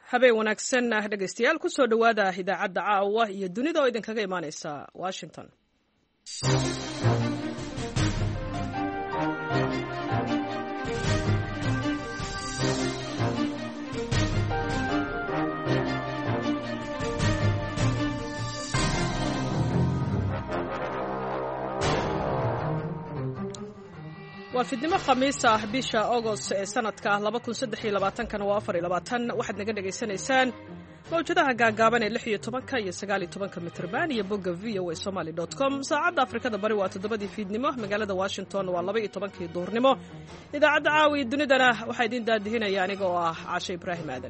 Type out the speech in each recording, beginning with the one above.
habeen wanaagsan dhegaystayaal ku soo dhowaada idaacadda caawa iyo dunida oo idinkaga imaanaysa Washington. وفيدنا خميسة بيشا أغسطس سنة 2023 waxaad naga dhageysanaysaan mawjadaha gaagaaban ee 16 iyo 19 mitirban iyo bogga voasomali.com saacadda Afrikada bari waa 7 fiidnimo magaalada Washington waa 12 duhurnimo idaacadda caawi dunidana waxaa idin daadihinaya aniga oo ah Caasha Ibraahim Aadan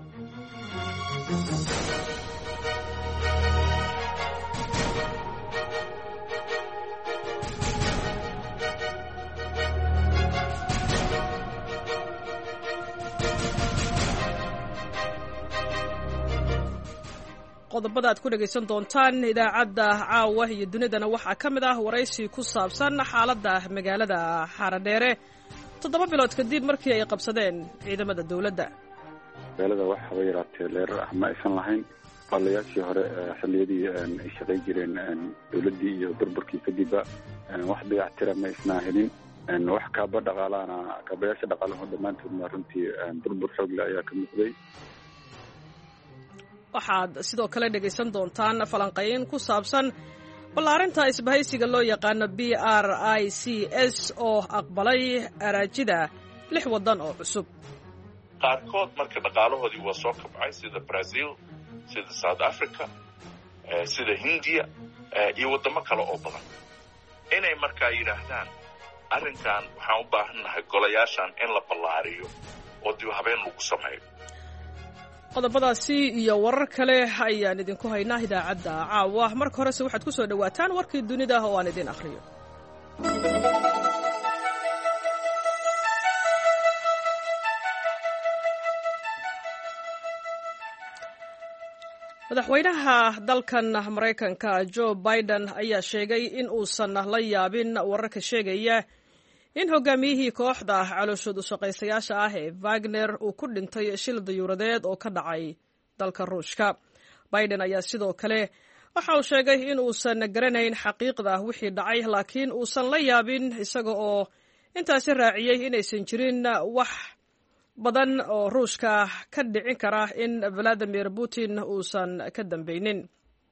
qodobada aad ku dhageysan doontaan idaacadda caawa iyo dunidana waxaa ka mid ah waraysi ku saabsan xaaladda magaalada Xaradheere 7 bilood kadib markii ay qabsadeen ciidamada dawladda. magaalada waxa way yaraatay leer ma aysan lahayn qalayaashii hore xilliyadii ay shaqay jireen dawladdii iyo burburkii kadib wax dayactira ma aysan helin wax kaaba dhaqaalaana kaabayaasha dhaqaalaha dhammaantood ma runtii burbur xoog leh ayaa ka muuqday. waxaad sidoo kale dhageysan doontaan falanqayn ku saabsan ballaarinta isbahaysiga loo yaqaano BRICS oo aqbalay araajida 6 wadan oo cusub. qaarkood marka dhaqaalahoodii waa soo kabcay sida Brazil, sida South Africa, sida India iyo wadamo kale oo badan. inay markaa yiraahdaan arrinkan waxaan u baahanahay golayaashan in la ballaariyo oo dib habeen lagu sameeyo. qodobadaasi iyo warar kale ayaan idinku haynaa idaacadda caawa. marka horese waxaad ku soo dhawaataan warkii dunida oo aan idin akhriyo. madaxweynaha dalkan Mareykanka Joe Biden ayaa sheegay in uusan la yaabin wararka sheegaya in hogaamiyihii kooxda calooshoodu shaqaysayaasha ah ee Wagner uu ku dhintay shil dayuuradeed oo ka dhacay dalka Ruushka. Biden ayaa sidoo kale waxa uu sheegay in uusan garanayn xaqiiqda wixii dhacay laakiin uusan la yaabin isaga oo intaasi raaciyay inaysan jirin wax badan oo Ruushka ka dhicin kara in Vladimir Putin uusan ka dambaynin.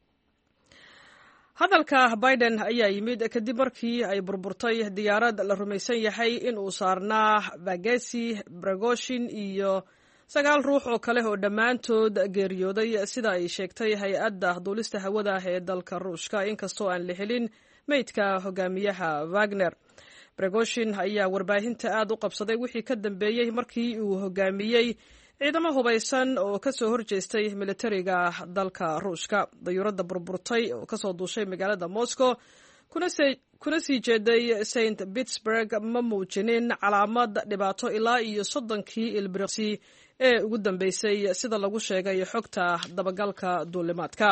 hadalka Biden ayaa yimid kadib markii ay burburtay diyaarad la rumaysan yahay in uu saarnaa Bagasi Prigozhin iyo 9 ruux oo kale oo dhammaantood geeriyooday sida ay sheegtay hay-adda duulista hawada ee dalka Ruushka inkastoo aan la helin meydka hogaamiyaha Wagner. Prigozhin ayaa warbaahinta aad u qabsaday wixii ka dambeeyay markii uu hogaamiyey ciidamo hubaysan oo ka soo horjeestay militariga dalka Ruushka. dayuuradda burburtay oo ka soo duushay magaalada Moscow kuna sii jeeday St. Petersburg ma muujinin calaamad dhibaato ilaa iyo 30kii ilbiriqsi ee ugu dambeysay sida lagu sheegay xogta dabagalka duulimaadka.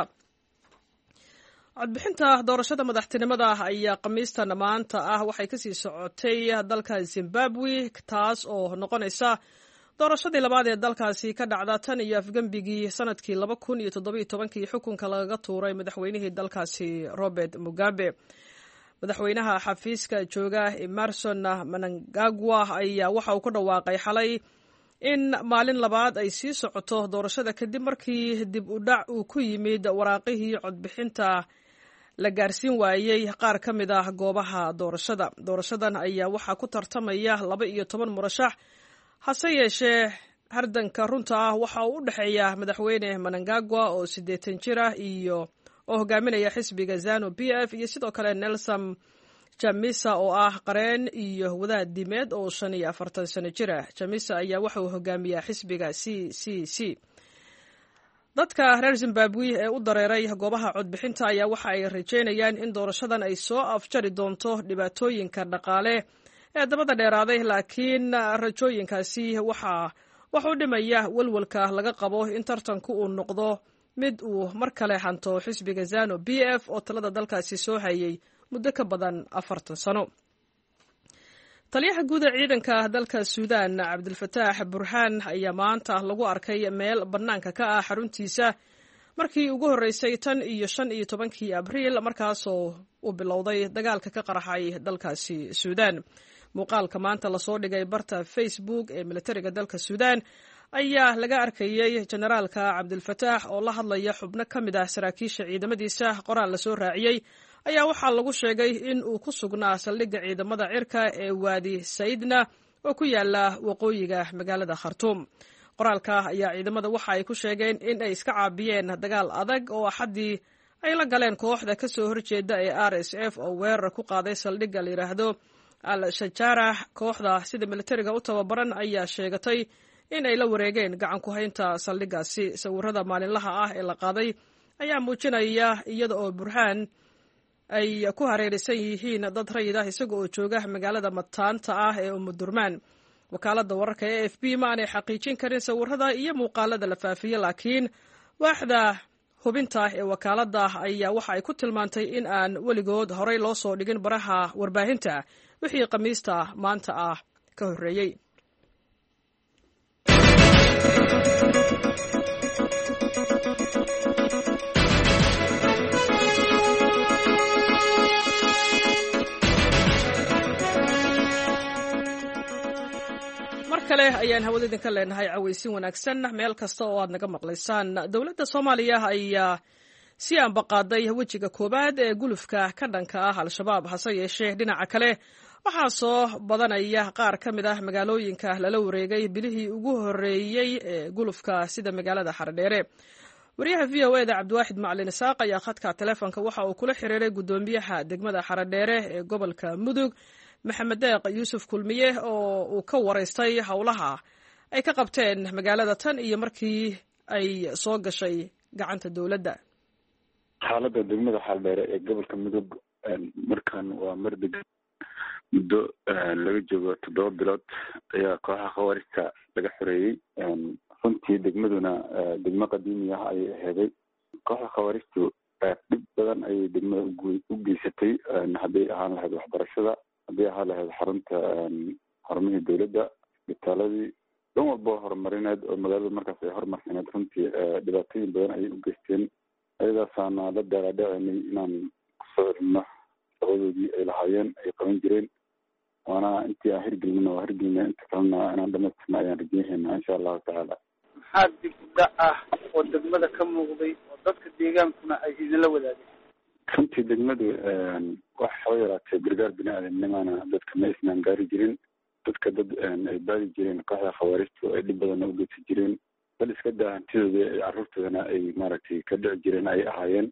codbixinta doorashada madaxtinimada ayaa khamiistan maanta ah waxay kasii socotay dalka Zimbabwe taas oo noqonaysa doorashadii labaad ee dalkaasi ka dhacda tan iyo afgambigii sanadkii 2017 xukunka lagaga tuuray madaxweynihii dalkaasi Robert Mugabe. madaxweynaha xafiiska jooga Emmerson Mnangagwa ayaa waxa uu ku dhawaaqay xalay in maalin labaad ay sii socoto doorashada kadib markii dib u dhac uu ku yimid waraaqihii codbixinta la gaarsiin waayay qaar ka mid ah goobaha doorashada. doorashadan ayaa waxaa ku tartamaya 12 murashax hase yeeshee hardanka runta ah waxa uu u dhexeeya madaxweyne Mnangagwa oo 80 jir ah iyo oo hogaaminaya xisbiga ZANU PF iyo sidoo kale Nelson Chamisa oo ah qareen iyo wadaad diimeed oo 45 sano jir ah. Chamisa ayaa waxa uu hogaamiyaa xisbiga CCC. dadka reer Zimbabwe ee u dareeray goobaha codbixinta ayaa waxa ay rajeynayaan in doorashadan ay soo afjari doonto dhibaatooyinka dhaqaale ee dabada dheeraaday laakiin rajooyinkaasi waxa u dhimaya walwalka laga qabo in tartanku uu noqdo mid uu mar kale hanto xisbiga ZANU PF oo talada dalkaasi soo hayay muddo ka badan 40 sano. taliyaha guud ee ciidanka dalka Suudaan Cabdilfataax Burhaan ayaa maanta lagu arkay meel bannaanka ka ah xaruntiisa markii ugu horeysay tan iyo 15 Abriil markaasoo uu bilowday dagaalka ka qarxay dalkaasi Suudaan. Muuqaalka maanta la soo dhigay barta Facebook ee militariga dalka Suudaan ayaa laga arkayay generaalka Cabdilfataax oo la hadlaya xubno ka mid ah saraakiisha ciidamadiisa. Qoraal la soo raaciyay ayaa waxaa lagu sheegay in uu ku sugnaa saldhigga ciidamada cirka ee Waadi Saydna oo ku yaala waqooyiga magaalada Khartoum. Qoraalka ayaa ciidamada waxa ay ku sheegeen in ay iska caabiyeen dagaal adag oo Axadii ay la galeen kooxda ka soo horjeeda ee RSF oo weerar ku qaaday saldhigga la yiraahdo Al-Shajarah. Kooxda sida militariga u tababaran ayaa sheegatay in ay la wareegeen gacan ku haynta saldhiggaasi. Sawirada maalinlaha ah ee la qaaday ayaa muujinaya iyada oo Burhaan ay ku hareeraysan yihiin dad rayid ah isaga oo jooga magaalada mataanta ah ee Umudurmaan. Wakaaladda wararka ee AFP ma aanay xaqiijin karin sawirada iyo muuqaalada la faafiyay, laakiin waaxda hubinta ee wakaaladda ayaa waxa ay ku tilmaantay in aan weligood horey loo soo dhigin baraha warbaahinta wixii Khamiista maanta ah ka horreeyay. kale ayaan hawada idinka leenahay cawaysin wanaagsan meel kasta oo aad naga maqlaysaan. Dowladda Soomaaliya ayaa si aanbaqaaday wejiga koobaad ee gulufka ka dhanka ah Al-Shabaab, hase yeeshee dhinaca kale waxaa soo badanaya qaar ka mid ah magaalooyinka lala wareegay bilihii ugu horreeyey ee gulufka sida magaalada Xaradheere. wariyaha VOA-da Cabdiwaaxid Macalin Isaaq ayaa khadka telefoonka waxa uu kula xiriiray gudoomiyaha degmada Xaradheere ee gobolka Mudug Maxamed Deeq Yuusuf Kulmiye oo uu ka wareystay howlaha ay ka qabteen magaalada tan iyo markii ay soo gashay gacanta dowladda. xaaladda degmada Xaradheere ee gobolka Mudug markan waa mardig muddo laga joogo 7 bilood ayaa kooxaha khawaarista laga xoreeyay. runtii degmaduna degmo qadiimi ah ayay aheeday. kooxda khawaaristu dhib badan ayay degmada u geysatay, hadday ahaan lahayd waxbarashada, hadday ahaan lahayd xarumihii dowladda, isbitaaladii, dhan walba horumarineed oo magaalada markaas ay horumarsaneed. runtii dhibaatooyin badan ayay u geysteen. ayadaasaana la daalaadhacenay inaan kusoo celino shaqadoodii ay lahaayeen ay qaban jireen. waana intii aan hirgelina waa hirgelina, inta kalena inaan dhamaystirna ayaan rajeynayna insha allahu tacaala. maxaa dib u dhac ah oo degmada ka muuqday oo dadka deegaankuna ay idinla wadaageen? runtii degmadu wax soo yaraatay gargaar bini-aadamnimana dadka ma isnaan gaari jirin. dadka dad ay baadi jireen kooxda khawaaristu ay dhib badanna u geysan jireen. bal iska daa hantidooda ay carruurtoodana ay maaragtay ka dhici jireen ay ahaayeen.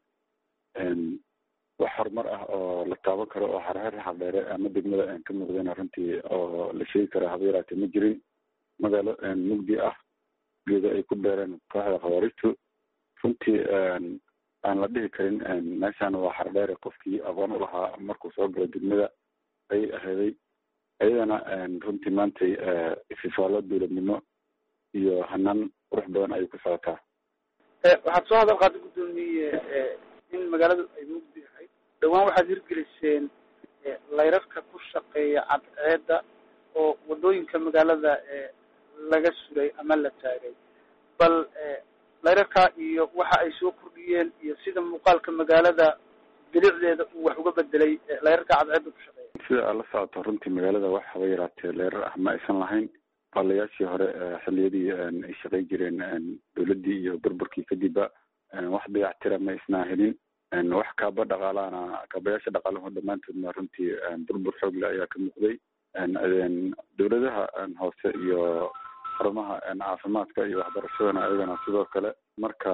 wax horumar ah oo la taaban karo oo Xaradheere ama degmada ka muuqdeen runtii oo la sheegi karo haba yaraatee ma jirin. magaalo mugdi ah, geeda ay ku beereen kooxda khawaaristu. runtii aan la dhihi karin meeshaan waa Xaradheere. qofkii aqoon u lahaa markuu soo galo degmada ayay aheeday. ayadana runtii maantay ififaalo dowladnimo iyo hanaan qurux badan ayay ku socotaa. waxaad soo hadal qaaday gudoomiye in magaaladu ay mugdi ahayd. dhawaan waxaad hirgeliseen layrarka ku shaqeeya cadceedda oo wadooyinka magaalada laga suray ama la taagay. bal layrarka iyo waxa ay soo kordhiyeen iyo sida muuqaalka magaalada bilicdeeda uu wax uga bedelay layrarka cadceedda ku shaqeeya. sida aad la socoto runtii magaalada wax haba yaraatee leyrar ah ma aysan lahayn. baalayaashii hore xilliyadii ay shaqay jireen dowladdii iyo burburkii kadibba wax dayactira ma isnaa helin. wax kaaba dhaqaalaana kaabayaasha dhaqaalahu dhammaantoodna runtii burbur xoog leh ayaa ka muuqday. dowladaha hoose iyo xarumaha caafimaadka iyo waxbarashadana ayagana sidoo kale. marka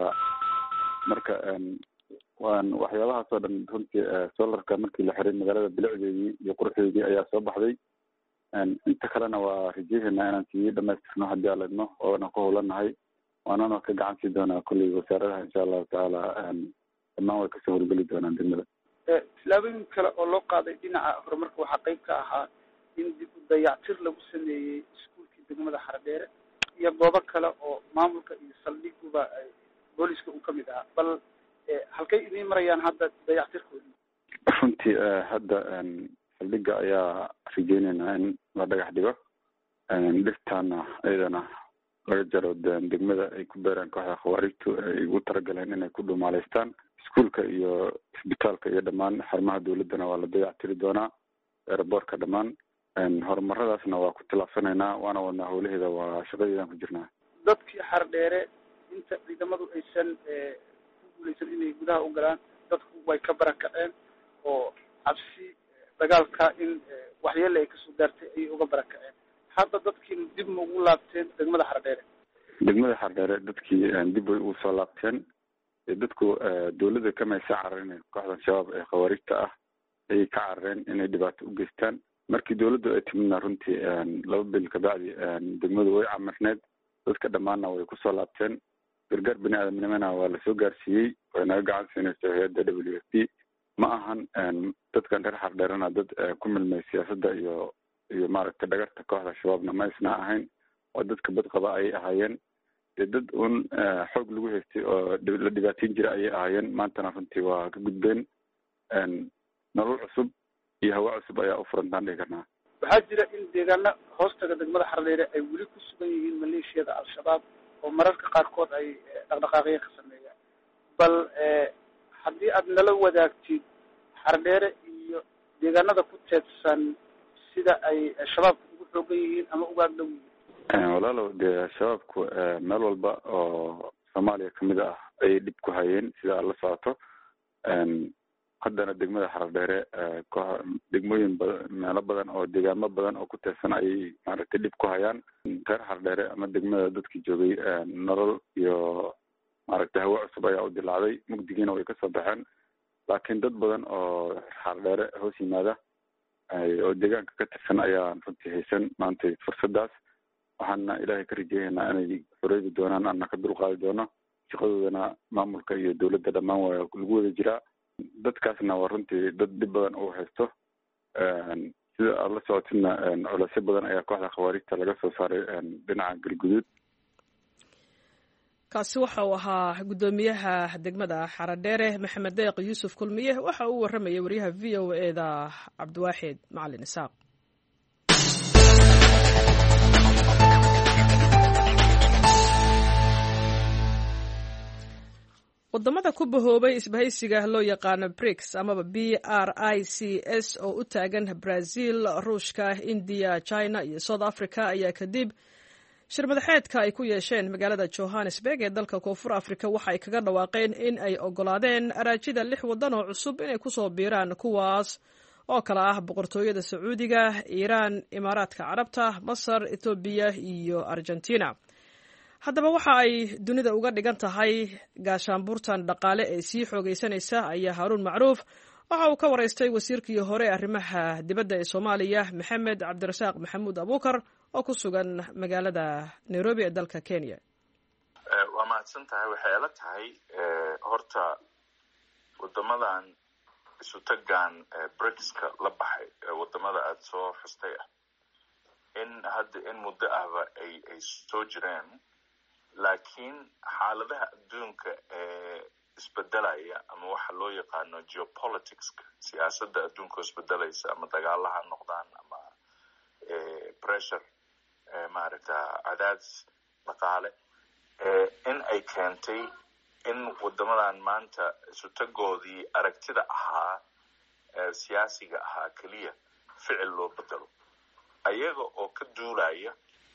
waxyaabahaas oo dhan runtii solarka markii la xiray magaalada bilicdeedii iyo quruxdeedii ayaa soo baxday. inta kalena waa rajeynayna inaan sii dhamaystirno haddii aan ledno oona ku howlanahay. waanana ka gacan sii doonaa kulley wasaaradaha insha allahu tacaala dhammaan way kasoo howlgeli doonaan degmada. tilaabooyin kale oo loo qaaday dhinaca horumarka waxaa qayb ka ahaa in dib u dayactir lagu sameeyey iskuulkii degmada Xaradheere iyo goobo kale oo maamulka iyo saldhiguba booliska uu ka mid ahaa. bal halkay idiin marayaan hadda dayactirkoodii? runtii hadda saldhigga ayaa rajeynaynaa in la dhagax dhigo dhirtaana iyadana laga jaro degmada ay ku beeraan kooxda khawaarijtu ay ugu talagaleen inay ku dhumaaleystaan. iskuulka iyo isbitaalka iyo dhammaan xarumaha dawladdana waa la dayactiri doonaa, aeroboortka dhammaan. horumaradaasna waa ku tilaabsanaynaa, waana wadnaa howlaheeda, waa shaqadeedaan ku jirnaa. dadkii xardheere inta ciidamadu aysan ku guuleysan inay gudaha u galaan, dadku way ka barakaceen oo cabsi dagaalka in waxyeele ay kasoo gaartay ayay uga barakaceen. hadda dadkii dib ma ugu laabteen degmada xardheere? degmada xardheere dadkii dib way ugu soo laabteen. dadku dawladda kamaysa carareen kooxdan shabaab ee khawaarijta ah ayay ka carareen inay dhibaato u geystaan. markii dawladdu ay timidna runtii 2 bil kabacdi degmadu way camirneed, dadka dhammaanna way kusoo laabteen. gargaar bini aadamnimana waa lasoo gaarsiiyey, way naga gacan siinaysa hay-adda WFP. ma ahan dadkan reer xardheerana dad ku milmay siyaasadda iyo maaragtay dhagarta kooxda shabaabna ma isna ahayn, waa dadka badqaba ayay ahaayeen. dad un xoog lagu haystay oo la dhibaateyn jira ayay ahaayeen. maantana runtii waa ka gudbeen, nolol cusub iyo hawa cusub ayaa u furantaan dhihi karnaa. waxaa jira in deegaana hoostaga degmada xardheere ay weli ku sugan yihiin maleeshiyada al-shabaab oo mararka qaarkood ay dhaqdhaqaaqyo ka sameeyaan. bal haddii aad nala wadaagtid xardheere iyo deegaanada ku teedsan sida ay shabaabku ugu xoogan yihiin ama uga agdhow yihiin. walaalow dee shabaabku meel walba oo soomaaliya kamid ah ayay dhib ku hayeen sida aad la socoto. haddana degmada xardheere degmooyin badan, meelo badan oo deegaamo badan oo ku teedsan ayay maaragtay dhib ku hayaan. reer xardheere ama degmada dadkii joogay nolol iyo maaragtay hawa cusub ayaa u dilaacday, mugdigiina way kasoo baxeen. laakiin dad badan oo xardheere hoos yimaada oo deegaanka ka tirsan ayaan runtii haysan maanta fursadaas. waxaana ilaahay ka rajeynaynaa inay xoreydi doonaan, ana ka dulqaadi doono. shaqadoodana maamulka iyo dawladda dhammaan waa lagu wada jiraa. dadkaasna waa runtii dad dhib badan uu haysto. sida aad la socotidna culeysyo badan ayaa kooxda khawaarijta laga soo saaray dhinaca galguduud. kaasi waxa uu ahaa guddoomiyaha degmada xaradheere maxamed deeq yuusuf kulmiye. waxa uu waramayay wariyaha VOA-da cabdiwaaxid macalin isaaq. wadamada ku bahoobay isbahaysiga loo yaqaano BRICS amaba BRICS oo u taagan Brazil, Ruushka, India, China iyo South Africa ayaa kadib shir madaxeedka ay ku yeesheen magaalada Johannesburg ee dalka Koonfur Afrika waxa ay kaga dhawaaqeen in ay ogolaadeen araajida 6 wadan oo cusub inay ku soo biiraan, kuwaas oo kala ah boqortooyada Sacuudiga, Iiraan, Imaaraadka Carabta, Masar, Ethiopia iyo Argentina. haddaba waxa ay dunida uga dhigan tahay gaashaanbuurtan dhaqaale ee sii xoogaysanaysa ayaa Haruun Macruuf waxa uu ka waraystay wasiirkii hore arrimaha dibadda ee Soomaaliya Maxamed Cabdirasaaq Maxamuud Abuukar oo ku sugan magaalada Nairobi ee dalka Kenya. waa mahadsan tahay. waxay ila tahay horta wadamadan isu tagaan BRICS-ka la baxay wadamada aad soo xustay in muddo ahba ay soo jireen, laakiin xaaladaha adduunka ee isbedelaya ama waxa loo yaqaano geopoliticska, siyaasadda adduunka isbedelaysa ama dagaalaha noqdaan ama pressure maaragta cadaadis dhaqaale in ay keentay in wadamadan maanta isutagoodii aragtida ahaa siyaasiga ahaa keliya ficil loo bedelo, ayaga oo ka duulaya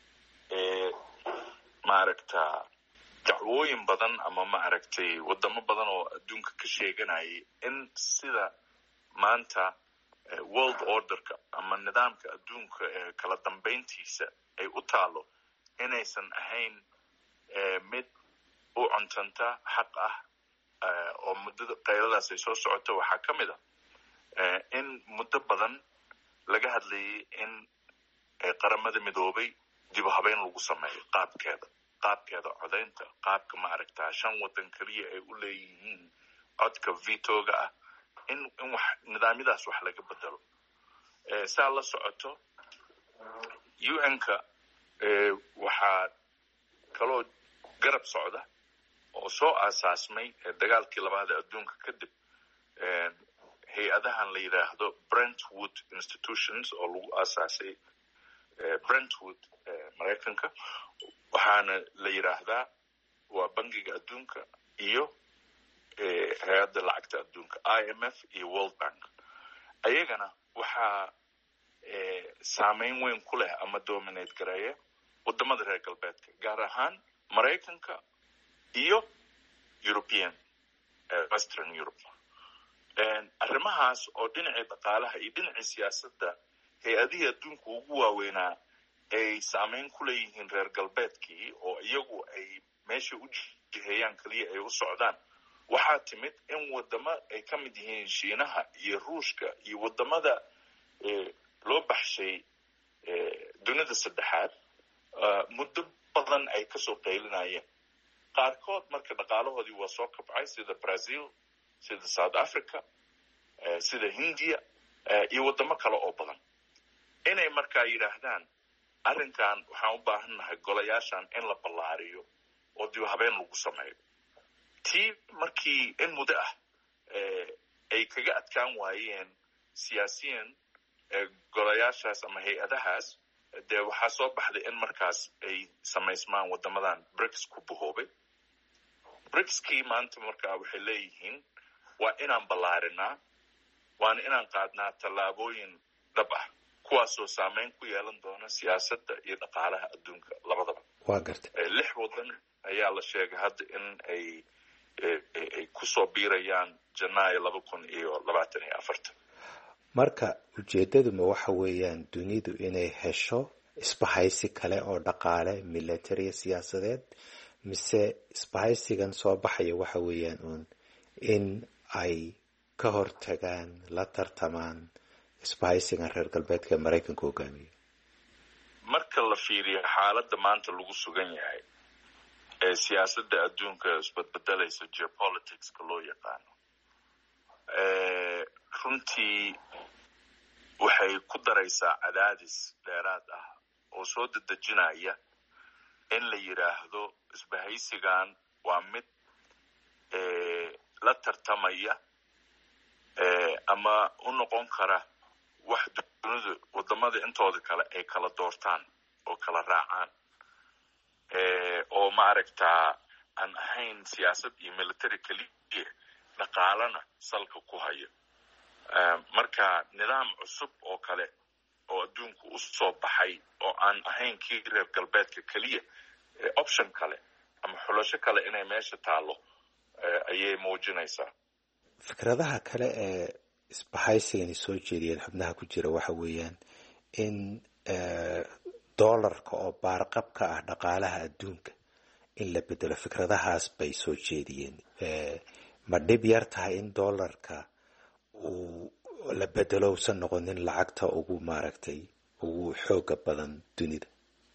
maaragta dacwooyin badan ama maaragtay wadamo badan oo adduunka ka sheeganayay in sida maanta world orderka ama nidaamka adduunka ee kala dambeyntiisa ay u taalo inaysan ahayn mid u cuntanta xaq ah oo muddada qayladaas ay soo socoto. waxaa ka mid ah in muddo badan laga hadlayay in qaramada midoobay dib u habeyn lagu sameeyo qaabkeeda codaynta, qaabka maaragtaa 5 wadan keliya ay u leeyihiin codka vetoga ah, in wax nidaamyadaas wax laga bedelo. saa la socoto UN-ka waxaa kaloo garab socda oo soo aasaasmay dagaalkii labaad ee adduunka kadib hay-adahan la yidhaahdo Brentwood Institutions oo lagu aasaasay Brentwood Maraykanka, waxaana la yidhaahdaa waa bangiga adduunka iyo hay-adda lacagta adduunka IMF iyo World Bank. ayagana waxaa saameyn weyn ku leh ama dominate gareeya wadamada reer galbeedka, gaar ahaan Maraykanka iyo European Western Europe. arrimahaas oo dhinacii dhaqaalaha iyo dhinacii siyaasadda hay-adihii adduunka ugu waaweynaa ay saameyn ku leeyihiin reer galbeedkii oo iyagu ay meesha u jiheeyaan keliya ay u socdaan, waxaa timid in wadamo ay ka mid yihiin Shiinaha iyo Ruushka iyo wadamada loo baxshay dunida saddexaad muddo badan ay kasoo qaylinayeen. qaarkood marka dhaqaalahoodii waa soo kabcay, sida Brazil, sida South Africa, sida Hindiya iyo wadamo kale oo badan, inay markaa yidhaahdaan arrinkan waxaan u baahannahay golayaashan in la ballaariyo oo dib habeen lagu sameeyo. tii markii in muddo ah ay kaga adkaan waayeen siyaasiyiin golayaashaas ama hay-adahaas, dee waxaa soo baxday in markaas ay samaysmaan wadamadan BRICS ku bahoobay. BRICS-kii maanta markaa waxay leeyihiin waa inaan ballaarinaa, waana inaan qaadnaa tallaabooyin dhab ah kuwaasoo saameyn ku yeelan doona siyaasadda iyo dhaqaalaha adduunka labadaba. waa gartay 6 wadan ayaa la sheegay hadda in ay kusoo biirayaan Janaayo 2024. marka ujeedaduma waxa weeyaan dunidu inay hesho isbahaysi kale oo dhaqaale, military, siyaasadeed, mise isbahaysigan soo baxaya waxa weeyaan uun in ay ka hortagaan, la tartamaan isbahaysigan reer galbeedka Maraykanka hogaamiyo? marka la fiiriyo xaaladda maanta lagu sugan yahay ee siyaasadda adduunka isbedbedelaysa, geopoliticska loo yaqaano, runtii waxay ku daraysaa cadaadis dheeraad ah oo soo dedejinaya in la yidhaahdo isbahaysigan waa mid la tartamaya ama u noqon kara wax dunidu wadamada intooda kale ay kala doortaan oo kala raacaan, oo maaragtaa aan ahayn siyaasad iyo military keliya, dhaqaalana salka ku hayo. marka nidaam cusub oo kale oo adduunku u soo baxay oo aan ahayn kii reer galbeedka keliya, option kale ama xulasho kale inay meesha taalo ayay muujinaysaa. fikradaha kale ee isbahaysigani soo jeediyeen xubnaha ku jira waxa weeyaan in doolarka oo baarqab ka ah dhaqaalaha adduunka in la bedelo. fikradahaas bay soo jeediyeen. ma dhib yar tahay in doolarka uu la bedelo usan noqonin lacagta ugu maaragtay ugu xooga badan dunida?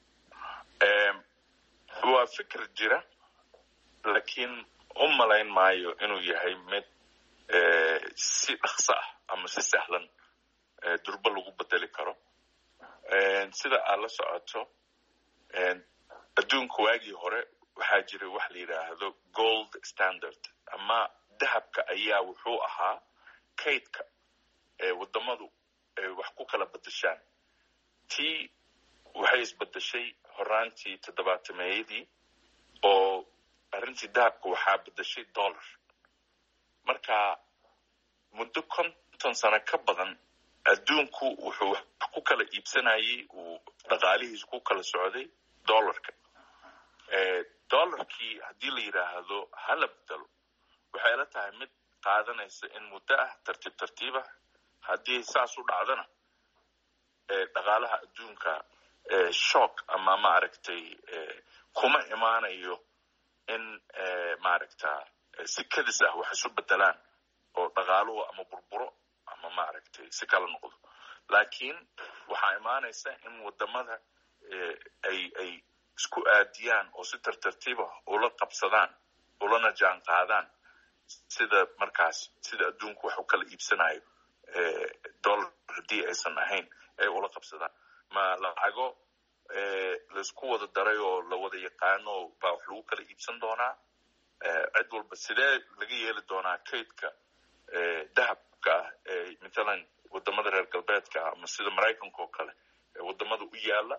waa fikir jira, laakiin u malayn maayo inuu yahay mid si dhaqso ah ama si sahlan durba lagu bedeli karo. sida aad la socoto, adduunka waagii hore waxaa jiray wax la yidhaahdo gold standard, ama dahabka ayaa wuxuu ahaa kaydka wadamadu ay wax ku kala bedeshaan. tii waxay isbedeshay horaantii 70-meeyadii oo arrintii dahabka waxaa bedeshay dollar. marka muddo 50 sano ka badan adduunku wuxuu wax ku kala iibsanayay, uu dhaqaalihiisu ku kala socday dollarka. dollarkii haddii la yidhaahdo hala bedelo, waxay la tahay mid qaadanaysa in muddo ah, tartiib tartiiba. haddii saas u dhacdana dhaqaalaha adduunka shock ama maaragtay kuma imaanayo in maaragta si kadis ah wax isu bedelaan oo dhaqaaluhu ama burburo ama maaragtay si kala noqdo. laakiin waxaa imaanaysa in wadamada ay isku aadiyaan oo si tartiib ah ula qabsadaan, ulana jaan qaadaan sida adduunku wax u kala iibsanayo dollar haddii aysan ahayn ay ula qabsadaan. ma lacago laisku wada daray oo la wada yaqaano baa wax lagu kala iibsan doonaa? cid walba sidee laga yeeli doonaa kaydka dahab saaxiibka ah ee matalan wadamada reer galbeedka ama sida maraykanka oo kale wadamada u yaala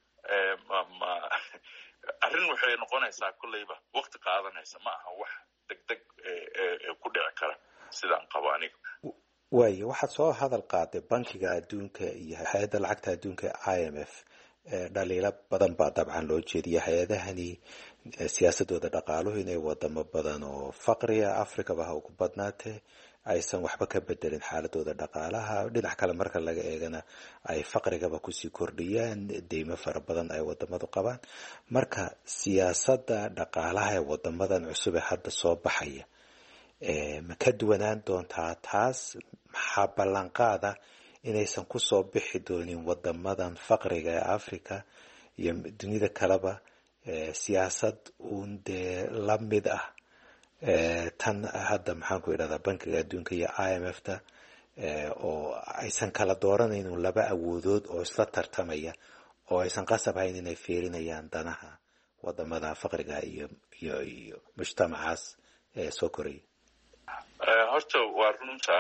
arrin waxay noqonaysaa kulleyba waqti qaadanaysa ma aha wax degdeg ku dhici kara sidaan qabo aniga. waayo waxaad soo hadal qaaday bankiga adduunka iyo hay-adda lacagta adduunka IMF dhaliilo badan baa dabcan loo jeediya hay-adahani siyaasadooda dhaqaaluhu inay wadamo badan oo faqriga afrikaba ha ugu badnaatee aysan waxba ka bedelin xaaladooda dhaqaalaha. dhinac kale marka laga eegana ay faqrigaba kusii kordhiyaan, deymo fara badan ay wadamadu qabaan. marka siyaasadda dhaqaalaha ee wadamadan cusub ee hadda soo baxaya ma ka duwanaan doontaa taas? maxaa ballanqaada inaysan kusoo bixi doonin wadamadan faqriga ee africa iyo dunida kaleba siyaasad uun dee la mid ah tan hadda maxaanku idhahdaa bankiga adduunka iyo IMF-ta oo aysan kala dooranayn laba awoodood oo isla tartamaya oo aysan qasab hayn inay fiirinayaan danaha wadamada faqriga iyo mujtamacaas soo koraya. horta waa runta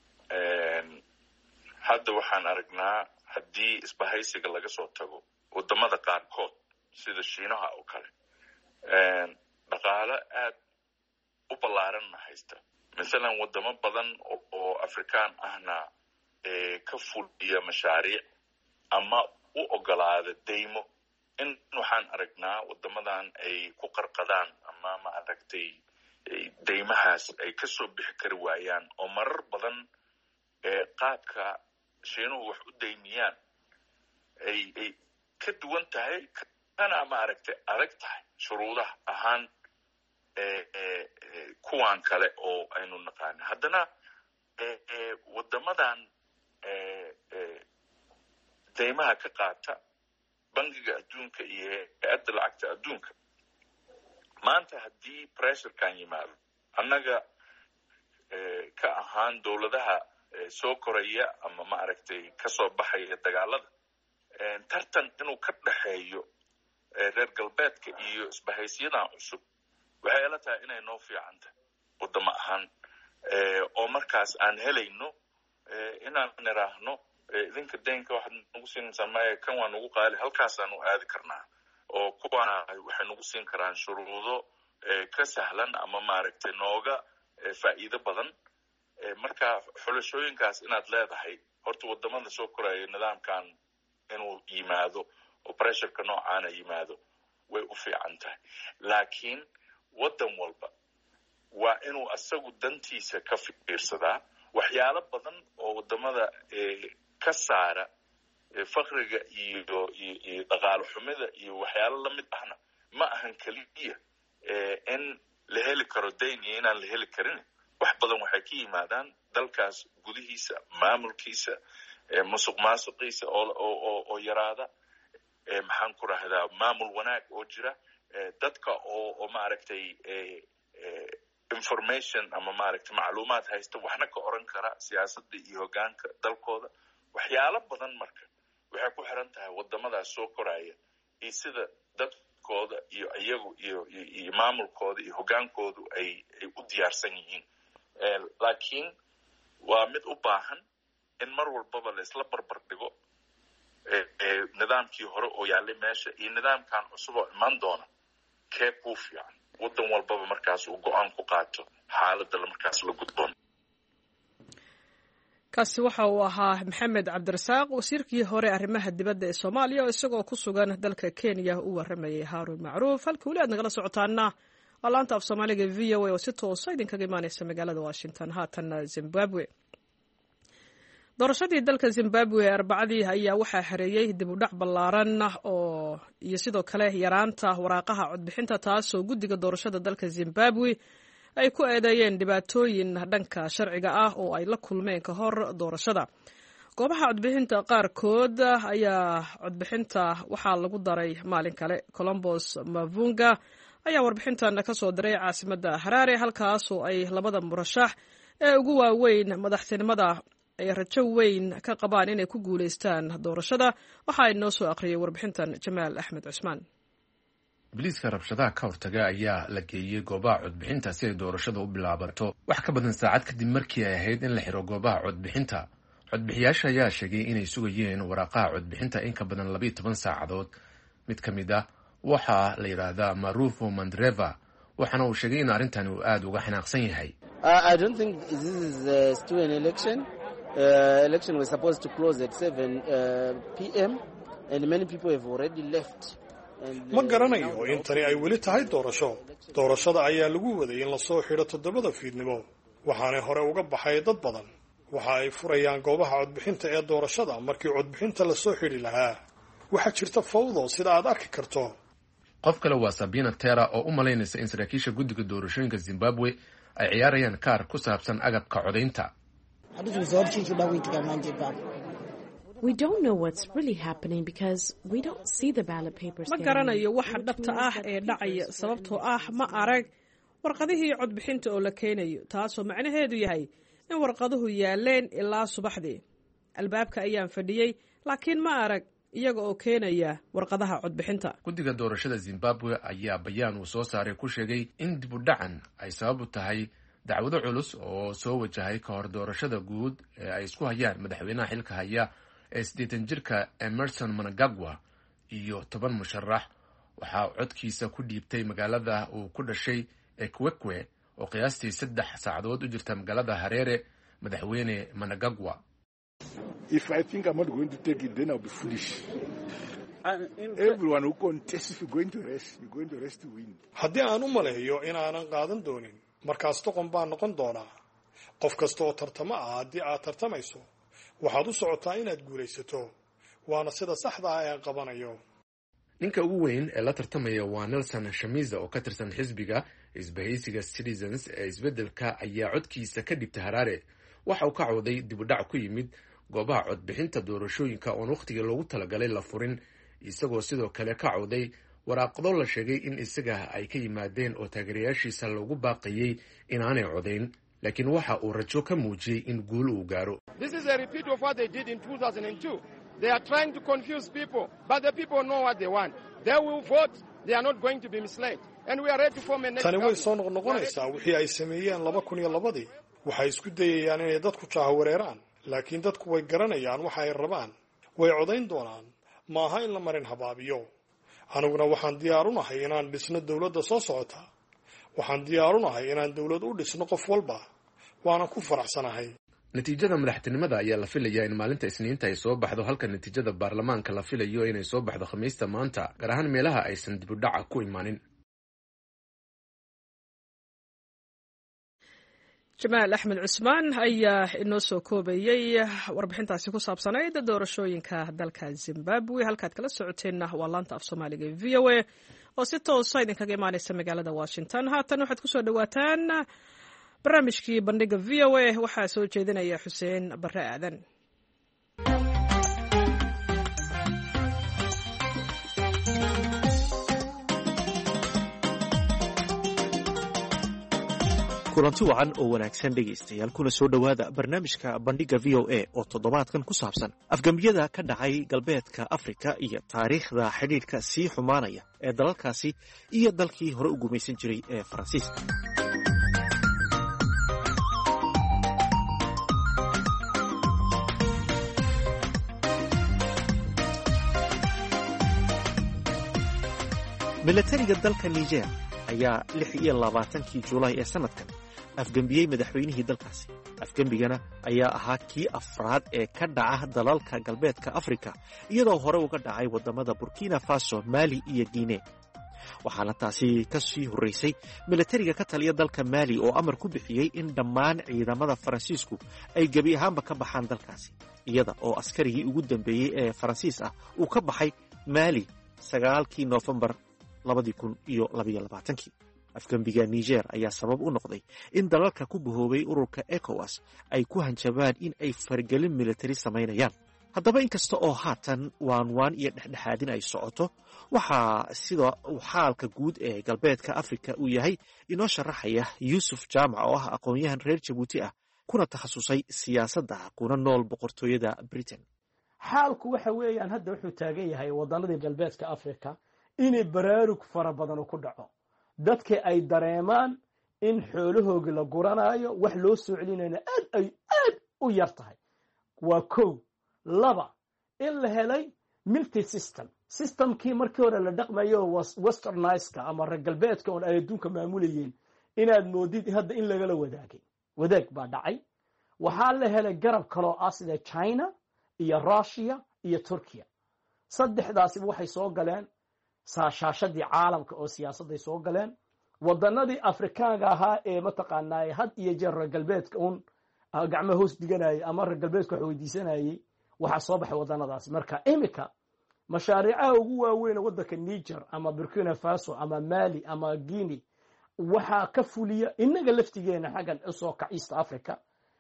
hadda waxaan aragnaa haddii isbahaysiga laga soo tago wadamada qaarkood sida shiinaha oo kale dhaqaale aad u ballaaranna haysta. masalan wadamo badan oo afrikaan ahna ka fuliya mashaariic ama u ogolaada deymo in waxaan aragnaa wadamadan ay ku qarqadaan ama ma aragtay deymahaas ay ka soo bixi kari waayaan oo marar badan qaabka shiinuhu wax u daymiyaan ay ka duwan tahay kana ma aragtay adag tahay shuruudaha ahaan kuwan kale oo aynu naqaano. haddana wadamadan deymaha ka qaata bankiga adduunka iyo hay-adda lacagta adduunka maanta haddii pressurekan yimaado annaga ka ahaan dowladaha soo koraya ama ma aragtay kasoo baxaya dagaalada tartan inuu ka dhexeeyo reer galbeedka iyo isbahaysiyadan cusub waxay ila tahay inay noo fiican tahay wadamo ahaan oo markaas aan helayno inaan niraahno idinka deynka waxaad nagu siinaysaa maya kan waa nagu qaali halkaasaanu aadi karnaa oo kuwana waxay nagu siin karaan shuruudo ka sahlan ama maaragtay nooga faa'iido badan. marka xulashooyinkaas inaad leedahay horta wadamada soo koraya nidaamkan inuu yimaado oo pressureka noocaana yimaado way u fiican tahay. laakiin wadan walba waa inuu asagu dantiisa ka fiirsadaa. waxyaalo badan oo wadamada ka saara faqriga iyo dhaqaale xumida iyo waxyaalo lamid ahna ma ahan keliya in la heli karo dayn iyo inaan la heli karin. wax badan waxay ka yimaadaan dalkaas gudihiisa, maamulkiisa, musuq maasuqiisa oo yaraada, maxaan ku rahdaa maamul wanaag oo jira, dadka oo maaragtay information ama maaragtay macluumaad haysta waxna ka oran kara siyaasadda iyo hoggaanka dalkooda. waxyaalo badan marka waxay ku xiran tahay wadamadaas soo koraya iyo sida dadkooda iyo iyagu iyo maamulkooda iyo hoggaankoodu ay u diyaarsan yihiin. laakiin waa mid u baahan in mar walbaba la isla barbar dhigo nidaamkii hore oo yaallay meesha iyo nidaamkan cusub oo iman doona kee kuu fiican. wadan walbaba markaas uu go-aan ku qaato xaaladda markaas la gudboon. kaasi waxa uu ahaa maxamed cabdirasaaq wasiirkii hore arrimaha dibadda ee Soomaaliya oo isagoo ku sugan dalka Kenya u waramayay Haarun Macruuf. halka wali aad nagala socotaana waa laanta af Soomaaliga VOA oo si toos ah idinkaga imaanaysa magaalada Washington. haatan Zimbabwe. doorashadii dalka Zimbabwe Arbacadii ayaa waxaa xareeyay dib u dhac ballaaran oo iyo sidoo kale yaraanta waraaqaha codbixinta taasoo guddiga doorashada dalka Zimbabwe ay ku eedeeyeen dhibaatooyin dhanka sharciga ah oo ay la kulmeen ka hor doorashada. goobaha codbixinta qaarkood ayaa codbixinta waxaa lagu daray maalin kale. Columbus Mavunga ayaa warbixintan ka soo diray caasimadda Harare halkaas oo ay labada murashax ee ugu waaweyn madaxtinimada ay rajo weyn ka qabaan inay ku guuleystaan doorashada. waxa ay noo soo akhriyay warbixintan Jamaal Axmed Cusmaan. biliiska rabshadaha ka hortaga ayaa la geeyey goobaha codbixinta si ay doorashada u bilaabato wax ka badan saacad kadib markii ay ahayd in la xiro goobaha codbixinta. codbixiyaasha ayaa sheegay inay sugayeen waraaqaha codbixinta in ka badan 12 saacadood. mid ka mid ah waxaa la yidhaahdaa Marufo Mandreva, waxaana uu sheegay in arrintani uu aad uga xanaaqsan yahay. I don't think this is still an election. Election was supposed to close at 7 p.m. and many people have already left. ma garanayo in tani ay weli tahay doorashada ayaa lagu waday in la soo xidho 7 fiidnimo, waxaana hore uga baxay dad badan. waxa ay furayaan goobaha codbixinta ee doorashada markii codbixinta la soo xidhi lahaa. waxaa jirta fawdo sida aad arki karto. qof kale waa Sabina Tera oo u malaynaysa in saraakiisha guddiga doorashooyinka Zimbabwe ay ciyaarayaan kaar ku saabsan agabka codaynta. We don't know what's really happening because we don't see the ballot papers. ma garanayo waxa dhabta ah ee dhacaya sababtoo ah ma arag warqadihii codbixinta oo la keenayo, taasoo macnaheedu yahay in warqaduhu yaaleen ilaa subaxdii. albaabka ayaan fadhiyey laakiin ma arag iyaga oo keenaya warqadaha codbixinta. guddiga doorashada Zimbabwe ayaa bayaan uu soo saaray ku sheegay in dib u dhacan ay sabab u tahay dacwado culus oo soo wajahay ka hor doorashada guud ee ay isku hayaan madaxweynaha xilka haya ee 80 jirka Emmerson Mnangagwa iyo 10 musharax. waxaa codkiisa ku dhiibtay magaalada uu ku dhashay ee Kwekwe oo qiyaastii 3 saacadood u jirta magaalada Harare madaxweyne Mnangagwa. If I think I'm not going to take it, then I'll be foolish. Everyone who contests is going to rest. You're going to rest to win. haddii aan u maleeyo in aanan qaadan doonin, markaas doqon baan noqon doonaa. qof kasta oo tartamo ah haddii aad tartamayso waxaad u socotaa inaad guulaysato, waana sida saxda ah ee qabanayo. ninka ugu weyn ee la tartamaya waa Nelson Shamiza oo ka tirsan xisbiga isbahaysiga Citizens ee isbedelka ayaa codkiisa ka dhibtay Harare. waxa uu ka cawday dib u dhac ku yimid goobaha codbixinta doorashooyinka oo waqtiga loogu talagalay la furin, isagoo sidoo kale ka cawday waraaqado la sheegay in isaga ay ka yimaadeen oo taageerayaashiisa loogu baaqayay inaanay codayn, laakiin waxa uu rajo ka muujiyay in guul uu gaaro. This is a repeat of what they did in 2002. They are trying to confuse people, but the people know what they want. They will vote. They are not going to be misled. And we are ready to form a next tani way soo government. noqonaysaa wixii ay sameeyeen 2002. waxay isku dayayaan inay dadku jaahawareeraan, laakiin dadku way garanayaan waxa ay rabaan. way codayn doonaan, maaha in la marin habaabiyo. aniguna waxaan diyaar u nahay inaan dhisno dawladda soo socota. waxaan diyaar u nahay inaan dawlad u dhisno qof walba. waana ku faraxsanahay. natiijada madaxtinimada ayaa la filayaa in maalinta Isniinta ay soo baxdo, halka natiijada baarlamaanka la filayo inay soo baxdo Khamiista maanta, gaar ahaan meelaha aysan dib u dhac ku imaanin. jamaal axmed cusmaan ayaa inoo soo koobayay warbixintaasi ku saabsanayd doorashooyinka dalka Zimbabwe. halkaad kala socoteenna waa laanta af Soomaaliga ee VOA oo si toosa idinkaga imaanaysa magaalada Washington. haatan waxaad ku soo dhawaataan barnaamijkii bandhiga VOA. waxaa soo jeedinaya Xuseen Barre Aadan. kulanti wacan oo wanaagsan dhegaystayaal, kuna soo dhowaada barnaamijka bandhiga VOA oo toddobaadkan ku saabsan afgembiyada ka dhacay galbeedka Afrika iyo taariikhda xidhiidhka sii xumaanaya ee dalalkaasi iyo dalkii hore u gumaysan jiray ee Faransiiska. milatariga dalka Niger ayaa 26 Juulaay ee sanadkan afgembiyey madaxweynihii dalkaasi. afgembigana ayaa ahaa kii afraad ee ka dhaca dalalka galbeedka Afrika, iyadoo hore uga dhacay wadamada Burkina Faso, Mali iyo Guinea. waxaana taasi ka sii horreysay milatariga ka taliya dalka Mali oo amar ku bixiyey in dhammaan ciidamada Faransiisku ay gebi ahaanba ka baxaan dalkaasi, iyada oo askarigii ugu dambeeyey ee Faransiis ah uu ka baxay Mali 9 Noofembar 2022. afgembiga Niger ayaa sabab u noqday in dalalka ku bahoobay ururka ECOWAS ay ku hanjabaan in ay fargelin militari samaynayaan. haddaba inkasta oo haatan waan iyo dhexdhexaadin ay socoto, waxaa sida uu xaalka guud ee galbeedka Afrika uu yahay inoo sharaxaya Yuusuf Jaamac oo ah aqoon-yahan reer Jabuuti ah, kuna takhasusay siyaasadda, kuna nool boqortooyada Britain. xaalku waxa weeyaan hadda wuxuu taagan yahay wadannadii galbeedka Afrika inay baraarug fara badan ku dhaco dadka ay dareemaan in xoolahooga la guranayo wax loo soo celinayna aad u yar tahay waa kow laba in la helay multi systemkii markii hore la dhaqmayo westerniska ama reer galbeedka oo ay adduunka maamulayeen inaad moodid hadda in lagala wadaag baa dhacay waxaa la helay garab kaloo ah sida China iyo Russia iyo Turkiya saddexdaasiba waxay soo galeen saashashadii caalamka oo siyaasaday soo galeen wadanadii Afrikaanka ahaa ee mataqaanaa had iyo jeer reer galbeedka gacmo hoos diganayay ama reer galbeedka wax weydiisanayay waxa soo baxay wadanadaas marka imika mashaariicaha ugu waaweyn wadanka Niger ama Burkina Faso ama Mali ama Guinea waxa ka fuliya inaga laftigeena xagan soo ka East Africa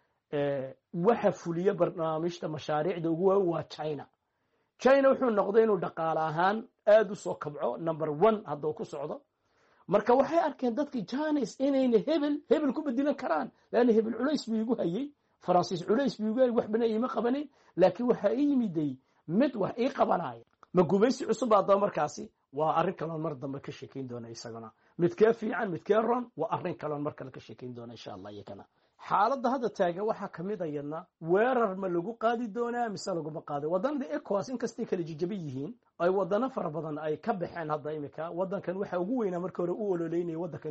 waxa fuliya barnaamijta mashaariicda ugu waaweyn waa China wuxuu noqday inuu dhaqaale ahaan aad u soo kabco number 1 hadda ku socdo marka waxay arkeen dadkii Chinese inayna hebel ku bedilan karaan laana hebel culays buu igu hayay Faransiis culays buu igu hayay wax bana ima qabanin laakiin waxa ay yimiday mid wax ay qabanay ma gumaysi cusub aad markaasi waa arrin kale mar dambe ka sheekeyn doona isagana mid ka fiican mid ka ron waa arrin kale mar kale ka sheekeyn doona insha Allah iyagana xaaladda hadda taagan waxa kamid ayadna weerar ma lagu qaadi doonaa mise lagu ma qaado wadanada ECOWAS inkastay kala jijabay yihiin ay wadana fara badan ay ka baxeen hadda imika wadankan waxa ugu weynaa markii hore u ololeynay wadanka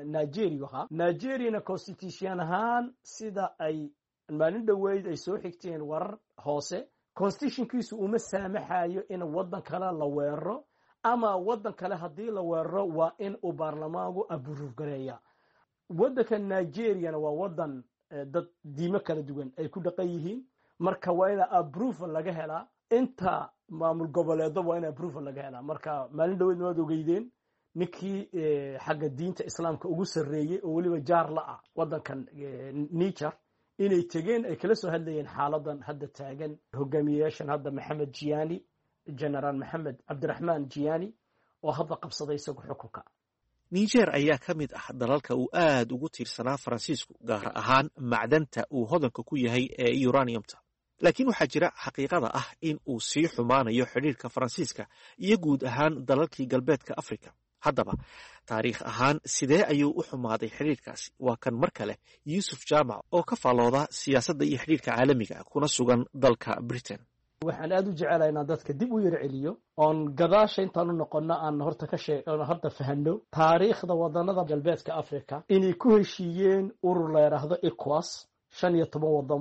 Nigeria constitution ahaan sida ay maalin dhaweyd ay soo xigteen warar hoose constitutionkiisu uma saamaxayo in wadan kale la weeraro ama wadan kale hadii la weeraro waa in uu baarlamaanku approve gareeya wadanka Nigeria waa wadan dad diimo kala duwan ay ku dhaqan yihiin marka waa in approval laga helaa inta maamul goboleedo waa in approval laga helaa marka maalin dhaweyd waad ogeydeen ninkii xagga diinta islaamka ugu sareeyay oo waliba jaar la ah wadankan Niger inay tageen ay kala soo hadlayeen xaaladan hadda taagan hogaamiyaashan hadda Maxamed Jiani General Maxamed Abdurrahman Jiani oo hadda qabsaday isagu xukunka Niger ayaa ka mid ah dalalka uu aad ugu tiirsanaa Faransiisku gaar ahaan macdanta uu hodanka ku yahay ee uraniumta laakiin waxaa jira xaqiiqada ah in uu sii xumaanayo xiriirka Faransiiska iyo guud ahaan dalalkii galbeedka Afrika haddaba taariikh ahaan sidee ayuu u xumaaday xiriirkaasi waa kan mar kale Yusuf Jaamac oo ka faalooda siyaasadda iyo xiriirka caalamiga kuna sugan dalka Britain waxaan aad u jecelahay dadka dib u yar celiyo oon gadaasha intaan u noqono aan horta ka sheegno horta fahano taariikhda wadanada galbeedka Afrika inay ku heshiiyeen urur la yiraahdo ECOWAS 15 wadan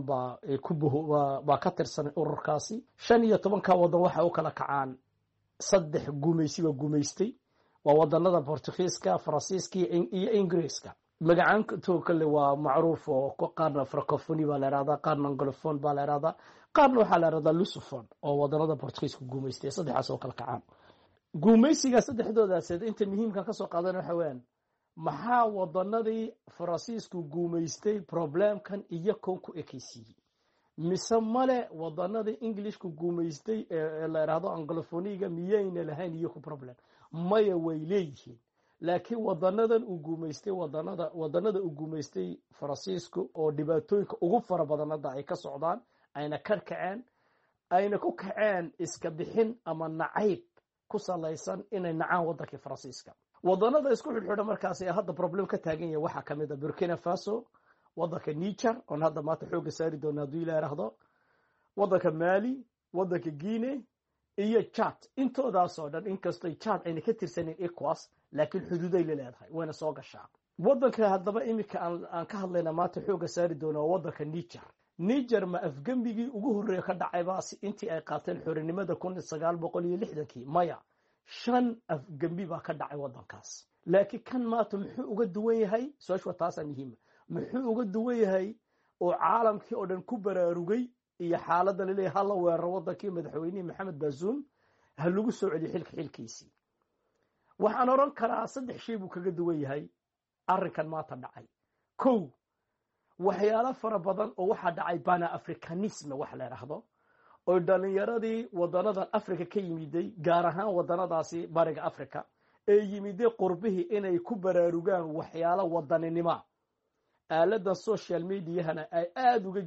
baa ka tirsan ururkaasi 15 ka wadan waxa uu kala kacaan saddex gumaystay waa wadanada Portugiiska Faransiiska iyo Ingiriiska magacaanka kale waa macruuf oo qaarna Francophonie baa la yiraahdaa qaarna Anglophone baa la yiraahdaa qaarna waxa la yiraahdaa Lusophone oo wadanada Portugiiska gumaystay saddexaas oo kala kacaan gumaysiga saddexdoodaas inta muhiimka ka soo qaadan waxa weeyaan maxaa wadanadii Faransiisku gumaystay problemkan iyo ku ekaysiiyay mise male wadanadii Englishku gumaystay ee la yiraahdo Anglophoniga miyayna lahayn iyo ku problem maya way leeyihiin laakiin wadanadan uu gumaystay wadanada uu gumaystay Faransiisku oo dhibaatooyinka ugu fara badanada ay ka socdaan ayna karkaceen ayna ku kaceen iska bixin ama nacayb ku salaysan inay nacaan wadanka Faransiiska wadanada isku xidhxidha markaas ay hadda problem ka taagan yahay waxa kamid ah Burkina Faso wadanka Niger oo hadda maanta xoog saari doona hadii la yiraahdo wadanka Mali wadanka Guinea iyo Chad intoodaas oo dhan inkastoo Chad ayna ka tirsanin ECOWAS laakiin xuduuday leedahay wayna soo gashaa wadanka hadaba imika aan ka hadlayna maanta xoog saari doona wadanka Niger ma afgambigii ugu horeeyay ka dhacay baasi intii ay qaateen xornimada 1960kii maya 5 afgambi baa ka dhacay wadankaas laakiin kan maanta muxuu uga duwan yahay soo taas muhiim muxuu uga duwan yahay oo caalamkii oo dhan ku baraarugay iyo xaaladda leeyahay hal weerar wadankii madaxweynaha Maxamed Bazoum hal lagu soo celiyo xilkiisii waxaan oran karaa saddex shay buu kaga duwan yahay arrinkan maanta dhacay kow waxyaalo fara badan oo waxa dhacay bana africanism wax la yiraahdo oo dhalinyaradii wadanada Afrika ka yimiday gaar ahaan wadanadaasi bariga Afrika ee yimiday qurbihii inay ku baraarugaan waxyaalo wadaninimo aalada social media-hana ay aad uga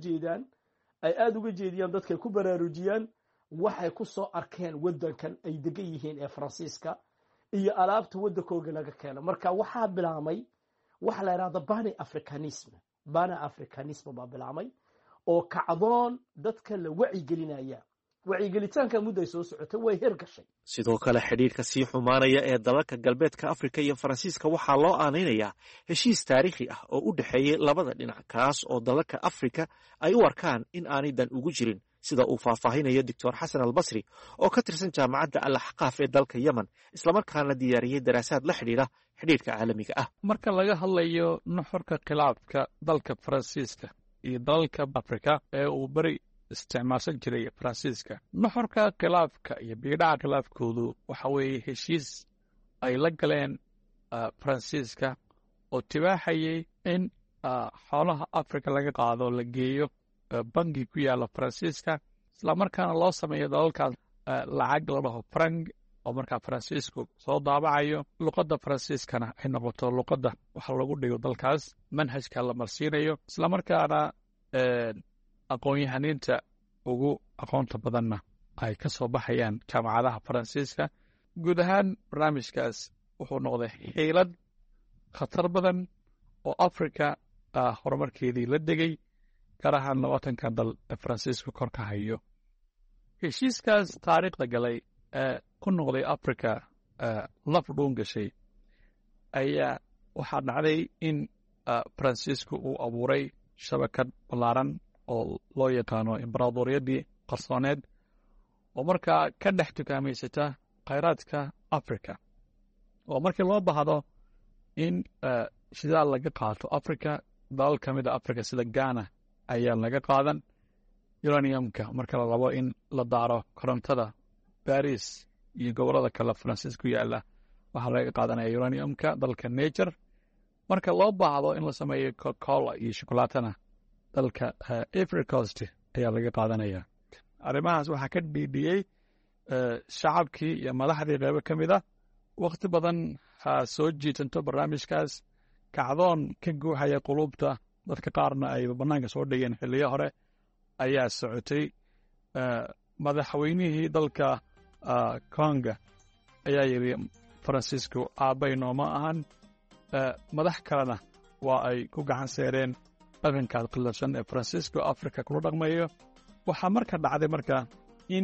jeediyaan dadka ku baraarujiyaan waxay ku soo arkeen wadankan ay degan yihiin ee Faransiiska iyo alaabta waddankooga laga keeno. marka waxaa bilaamay waxa la yidhahda bani africanism baa bilaamay oo kacdoon dadka la wacyigelinaya. wacyigelitaanka muddo ay soo socotay way hirgashay. sidoo kale xidhiirka sii xumaanaya ee dalalka galbeedka afrika iyo faransiiska waxaa loo aanaynayaa heshiis taariikhi ah oo u dhexeeyey labada dhinac, kaas oo dalalka afrika ay u arkaan in aanay dan ugu jirin, sida uu faahfaahinayo doctor xasan albasri oo ka tirsan jaamacadda alaxqaaf ee dalka yemen, islamarkaana diyaariyey daraasaad la xidhiidha xidhiirka caalamiga ah. marka laga hadlayo nuxurka khilaafka dalka faransiiska iyo dalalka afrika ee uu beri isticmaalsan jiray faransiiska, nuxurka khilaafka iyo biidhaca khilaafkoodu waxa weeye heshiis ay la galeen faransiiska oo tibaaxayay in xoolaha afrika laga qaado la geeyo bangi ku yaala faransiiska, islamarkaana loo sameeyo dalalkaas lacag la dhaho frank oo markaa faransiisku soo daabacayo, luqadda faransiiskana ay noqoto luqadda waxa lagu dhigo dalkaas, manhajka la marsiinayo, islamarkaana aqoon-yahaniinta ugu aqoonta badanna ay ka soo baxayaan jaamacadaha faransiiska. guud ahaan barnaamijkaas wuxuu noqday xiilad khatar badan oo afrika horumarkeedii la degay, gaar ahaan 20 dal ee faransiisku kor ka hayo. heshiiskaas taariikhda galay ee ku noqday afrika laf dhuun gashay ayaa waxaa dhacday in faransiisku uu abuuray shabakad ballaaran oo loo yaqaano imbaraadoriyadii qarsooneed oo markaa ka dhex tukaamaysata khayraadka afrika, oo markii loo baahdo in shidaal laga qaato afrika, dalal ka mid a afrika sida ghana ayaa laga qaadan. uraniumka marka la rabo in la daaro korontada baris iyo gobollada kale faransiis ku yaala waxaa laga qaadanaya uraniumka dalka nature. marka loo baahdo in la sameeyo coca-cola iyo shokolaatana dalka Ivory Coast ayaa laga qaadanaya. arrimahaas waxaa ka dhiidhiyey shacabkii iyo madaxdii qeybo ka mid a. wakhti badan ha soo jiitanto barnaamijkaas, kacdoon ka guuxaya qulubta dadka qaarna ay bannaanka soo dhigeen xilliyo hore ayaa socotay. madaxweynihii dalka konga ayaa yidhi faransiisku aabbay nooma ahan. madax kalena waa ay ku gacan seereen dhaqankaad qilafsan ee faransiisku afrika kula dhaqmayo. waxaa marka dhacday marka in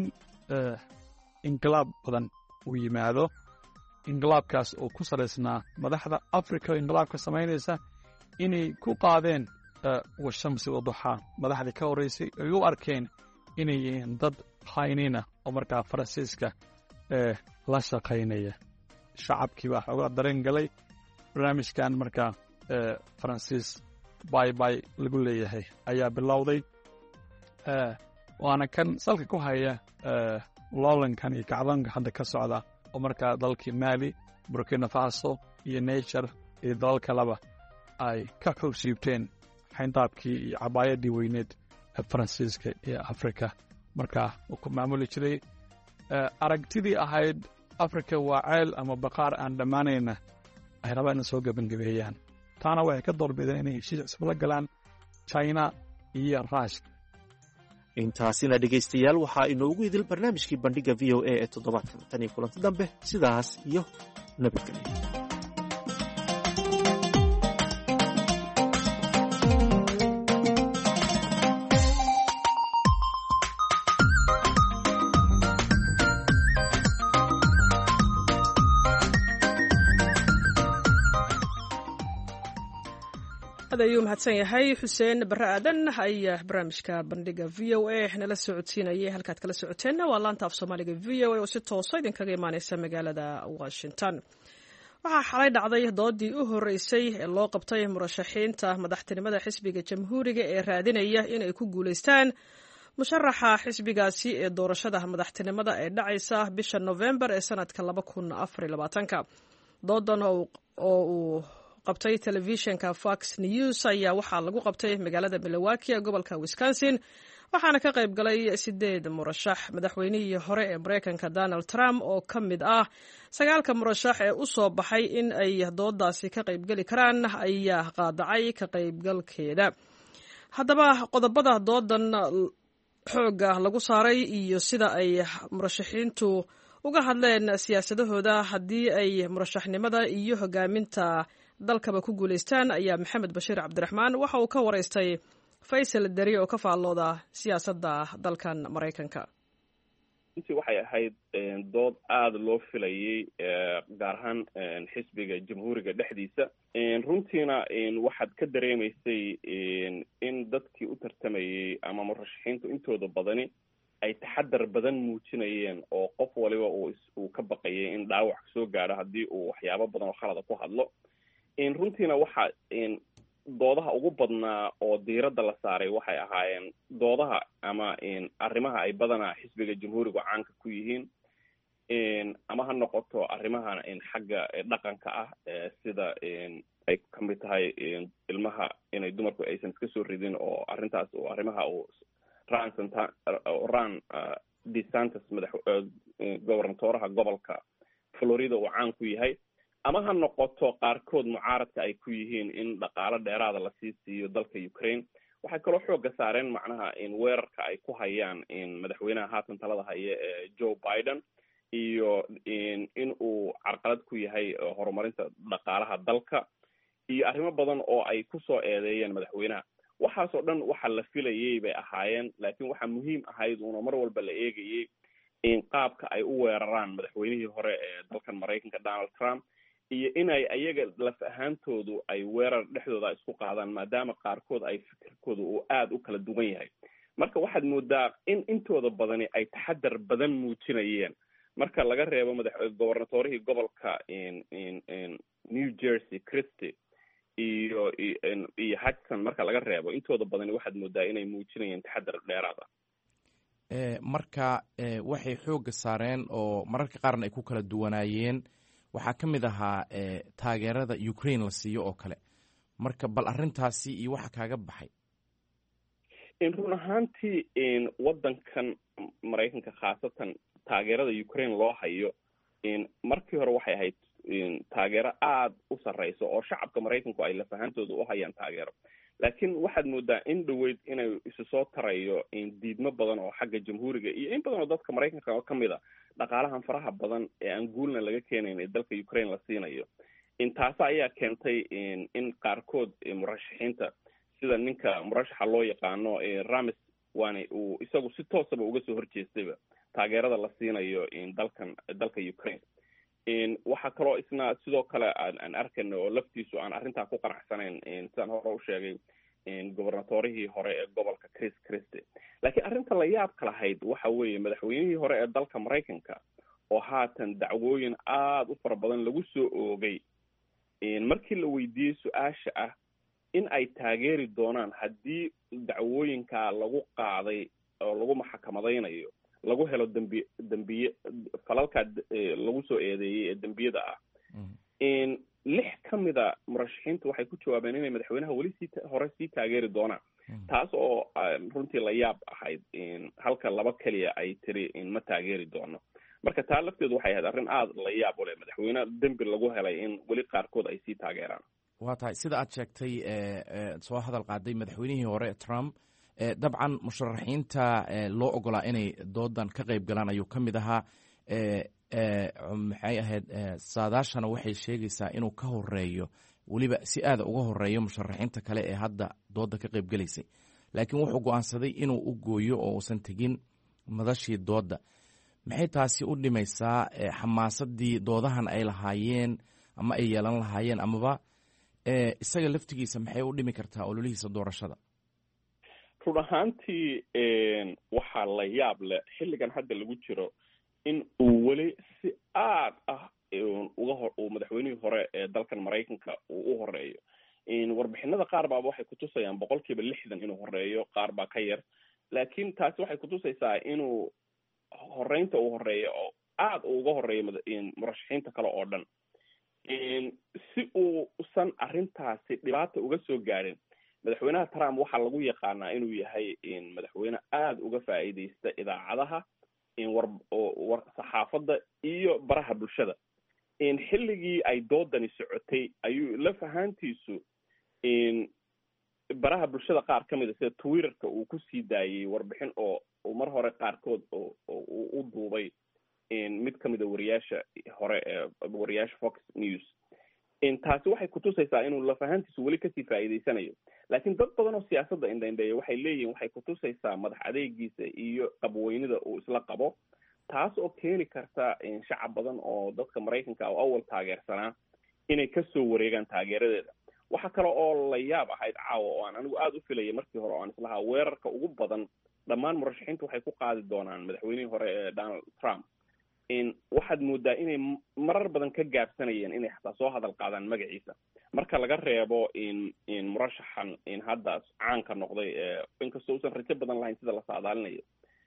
inqilaab badan uu yimaado. inqilaabkaas oo ku salaysnaa madaxda afrika oo inqilaabka samaynaysa inay ku qaadeen washamsi waduxaa madaxdii ka horreysay ay u arkeen inay yihiin dad khayniina oo markaa faransiiska la shaqaynaya. shacabkii baa xoogaa dareen galay. barnaamijkan markaa faransiis baybay lagu leeyahay ayaa bilowday, waana kan salka ku haya loolankan iyo kacdoonka hadda ka socda oo markaa dalkii mali, burkina faso iyo nature iyo dalal kaleba ay ka xoogsiibteen xayndaabkii iyo cabaayadii weyneed ee faransiiska iyo afrika markaa uu ku maamuli jiray. aragtidii ahayd afrika waa ceel ama baqaar aan dhammaanayna ay rabaan in soo gebangabeeyaan, taana waxay ka doorbideen inay heshiis cusub la galaan china iyo ruushka. intaasina dhegaystayaal waxaa inoogu idil barnaamijkii bandhigga v o a ee toddobaadkan. tan iyo kulanti dambe, sidaas iyo nabadgelyo. ayuu mahadsan yahay xuseen barre aadan ayaa barnaamijka bandhiga v o a nala socodsiinayay. halkaad kala socoteenna waa laanta af soomaaliga v o a oo si toosa idinkaga imaaneysa magaalada washington. waxaa xalay dhacday doodii u horeysay ee loo qabtay murashaxiinta madaxtinimada xisbiga jamhuuriga ee raadinaya inay ku guuleystaan musharaxa xisbigaasi ee doorashada madaxtinimada ee dhacaysa bisha November ee sanadka 2024. doodan oo uu qabtay telefishinka Fox News ayaa waxaa lagu qabtay magaalada Milwaukee ee gobolka Wisconsin, waxaana ka qayb galay 8 murashax. madaxweynihii hore ee Mareykanka Donald Trump oo ka mid ah 9 murashax ee u soo baxay in ay doodaasi ka qayb gali karaan ayaa qaadacay ka qaybgalkeeda. haddaba qodobada doodan xooga lagu saaray iyo sida ay murashaxiintu uga hadleen siyaasadahooda haddii ay murashaxnimada iyo hogaaminta dalkaba ku guulaystaan ayaa maxamed bashiir cabdiraxmaan waxa uu ka waraystay faysal deri oo ka faallooda siyaasadda dalkan maraykanka. runtii waxay ahayd dood aada loo filayay gaar ahaan xisbiga jamhuuriga dhexdiisa. runtiina waxaad ka dareemaysay in dadkii u tartamayey ama murashaxiintu intooda badani ay taxadar badan muujinayeen oo qof waliba uu ka baqayay in dhaawac soo gaadho haddii uu waxyaabo badan oo khalada ku hadlo. runtiina waxa doodaha ugu badnaa oo diiradda la saaray waxay ahaayeen doodaha ama arrimaha ay badanaa xisbiga jamhuuriga caanka ku yihiin, ama ha noqoto arrimaha xagga dhaqanka ah sida ay ka mid tahay ilmaha inay dumarku aysan iska soo ridin oo arrintaas oo arrimaha uu ran DeSantis gobernatoraha gobolka Florida uu caan ku yahay, ama ha noqoto qaarkood mucaaradka ay ku yihiin in dhaqaalo dheeraada lasii siiyo dalka Ukraine. waxay kaloo xooga saareen macnaha weerarka ay ku hayaan madaxweynaha haatan talada haya Joe Biden iyo in uu carqalad ku yahay horumarinta dhaqaalaha dalka iyo arrimo badan oo ay ku soo eedeeyeen madaxweynaha. waxaasoo dhan waxa la filayay bay ahaayeen, laakiin waxa muhiim ahayd uuna mar walba la eegayay in qaabka ay u weeraraan madaxweynihii hore ee dalkan Maraykanka Donald Trump iyo inay ayaga laf ahaantoodu ay weerar dhexdooda isku qaadaan maadaama qaarkood ay fikirkooda uu aada u kala duwan yahay. marka waxaad moodaa in intooda badani ay taxadar badan muujinayeen marka laga reebo gobernatorihii gobolka New Jersey Christie iyo Hudson. marka laga reebo intooda badani waxaad moodaa inay muujinayeen taxadar dheeraad ah. marka waxay xooga saareen oo mararka qaarna ay ku kala duwanaayeen waxaa ka mid ahaa taageerada Ukraine la siiyo oo kale. marka bal arrintaasi iyo waxa kaaga baxay. run ahaantii waddankan Maraykanka khaasatan taageerada Ukraine loo hayo markii hore waxay ahayd taageero aada u sarreyso oo shacabka Maraykanku ay laf ahaantooda u hayaan taageero, laakiin waxaad moodaa in dhaweyd inay isu soo tarayo diidmo badan oo xagga jamhuuriga iyo in badan oo dadka Maraykanka ka mid a dhaqaalahan faraha badan ee aan guulna laga keenayn ee dalka Ukraine la siinayo. taas ayaa keentay in qaarkood murashaxiinta sida ninka murashaxa loo yaqaano Ramis waana uu isagu si toosaba uga soo horjeestayba taageerada la siinayo dalka Ukraine. waxaa kaloo isna sidoo kale aan arkayno oo laftiisu aan arrintaa ku qanacsanayn sidaan hore u sheegay gobernatorihii hore ee gobolka Christie. laakiin arrinta la yaabka lahayd waxa weeye madaxweynihii hore ee dalka Maraykanka oo haatan dacwooyin aada u fara badan lagu soo oogay markii la weydiiyey su-aasha ah in ay taageeri doonaan haddii dacwooyinka lagu qaaday oo lagu maxkamadaynayo lagu helo dambiye falalka lagu soo eedeeyey ee dembiyada ah. 6 ka mida murashaxiintu waxay ku jawaabeen inay madaxweynaha weli hore sii taageeri doonaan, taas oo runtii la yaab ahayd. halka 2 keliya ay tiri ma taageeri doono. marka taa lafteedu waxay ahayd arrin aada la yaab u leh madaxweyne dembi lagu helay in weli qaarkood ay sii taageeraan. waa tahay sida aad sheegtay soo hadal qaaday madaxweynihii hore Trump. dabcan musharaxiinta loo ogolaa inay doodan ka qayb galaan ayuu ka mid ahaa. maxay ahayd saadaashana waxay sheegaysaa inuu ka horeeyo, weliba si aada uga horeeyo musharaxiinta kale ee hadda dooda ka qayb gelaysay, laakiin wuxuu go-aansaday inuu u gooyo oo uusan tegin madashii dooda. maxay taasi u dhimaysaa xamaasadii doodahan ay lahaayeen ama ay yeelan lahaayeen, amaba isaga laftigiisa maxay u dhimi kartaa ololihiisa doorashada? run ahaantii waxaa la yaab leh xilligan hadda lagu jiro in uu weli si aad ah uu madaxweynihii hore ee dalkan Maraykanka uu u horeeyo. warbixinada qaar baa waxay kutusayaan 60% inuu horeeyo, qaar baa ka yar, laakiin taasi waxay kutusaysaa inuu horeynta uu horeeyo oo aad uga horeeyo murashaxiinta kale oo dhan. si uusan arrintaasi dhibaata uga soo gaarin, madaxweynaha Trump waxaa lagu yaqaanaa inuu yahay madaxweyne aada uga faa'iideysta idaacadaha war saxaafadda iyo baraha bulshada. xilligii ay doodani socotay ayuu laf ahaantiisu baraha bulshada qaar ka mid a sida Twitterka uu ku sii daayay warbixin oo mar hore qaarkood oo u duubay mid ka mid a wariyaasha hore wariyaasha Fox News. Taasi waxay kutusaysaa inuu lafahantiisu weli kasii faa'iideysanayo. Laakiin dad badan oo siyaasadda indhaindheeya waxay leeyihiin waxay kutusaysaa madax adeegiisa iyo qabweynida uu isla qabo, taas oo keeni karta shacab badan oo dadka Mareykanka oo awal taageersanaa inay kasoo wareegaan taageeradeeda. waxa kale oo la yaab ahayd caawa oo aan anigu aad u filayay markii hore oo aan islahaa weerarka ugu badan dhammaan murashaxiintu waxay ku qaadi doonaan madaxweynihii hore ee Donald Trump. waxaad moodaa inay marar badan ka gaabsanayeen inay xataa soo hadal qaadaan magaciisa marka laga reebo murashaxan hadda caanka noqday inkastoo uusan rajo badan lahayn sida la saadaalinayo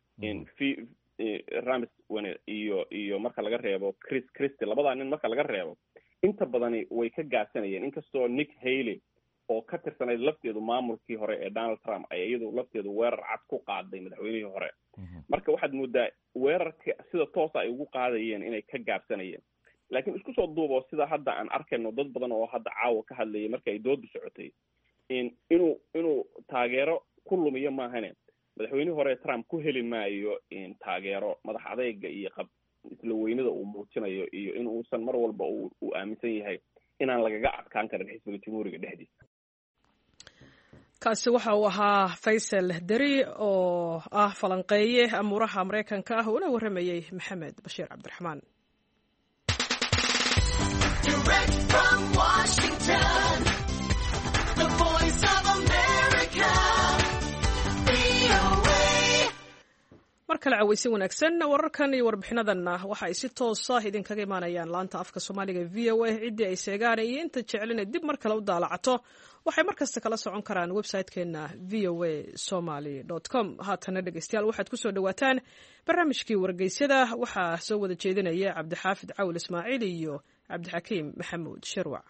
Ramis iyo marka laga reebo Chris Christie labada nin marka laga reebo inta badani way ka gaabsanayeen inkastoo Nick Haley oo ka tirsaneyd lafteedu maamulkii hore ee Donald Trump ay iyadu lafteedu weerar cad ku qaaday madaxweynihii hore marka waxaad moodaa weerarka sida toos ay ugu qaadayeen inay ka gaabsanayeen laakiin isku soo duubo sida hadda aan arkayno dad badan oo hadda caawa ka hadlayay markay ay dood socotay inuu taageero ku lumiyo maahane madaxweynihii hore Trump ku heli maayo taageero madax adeega iyo isla weynida uu muujinayo iyo in uusan mar walba uu aaminsan yahay inaan lagaga adkaan karin xisbiga jamhuuriga dhexdiisa. kaasi waxa uu ahaa Faysal Dari oo ah falanqeeye amuuraha Mareykanka ah oo waramayay Maxamed Bashiir Cabdiraxmaan. markale cawaysi wanaagsan wararkan iyo warbixinadanna waxa ay si toos ah idinkaga imaanayaan laanta afka Soomaaliga VOA cidii ay seegaan iyo inta jecel dib mar kale u daalacato waxay markasta kala socon karaan website-keena voasomali.com haatana dhageystayaal waxaad ku soo dhawaataan barnaamijkii wargeysyada waxaa soo wada jeedinaya Cabdixaafid Cawl Ismaaciil iyo Cabdixakiim Maxamuud Sharwac.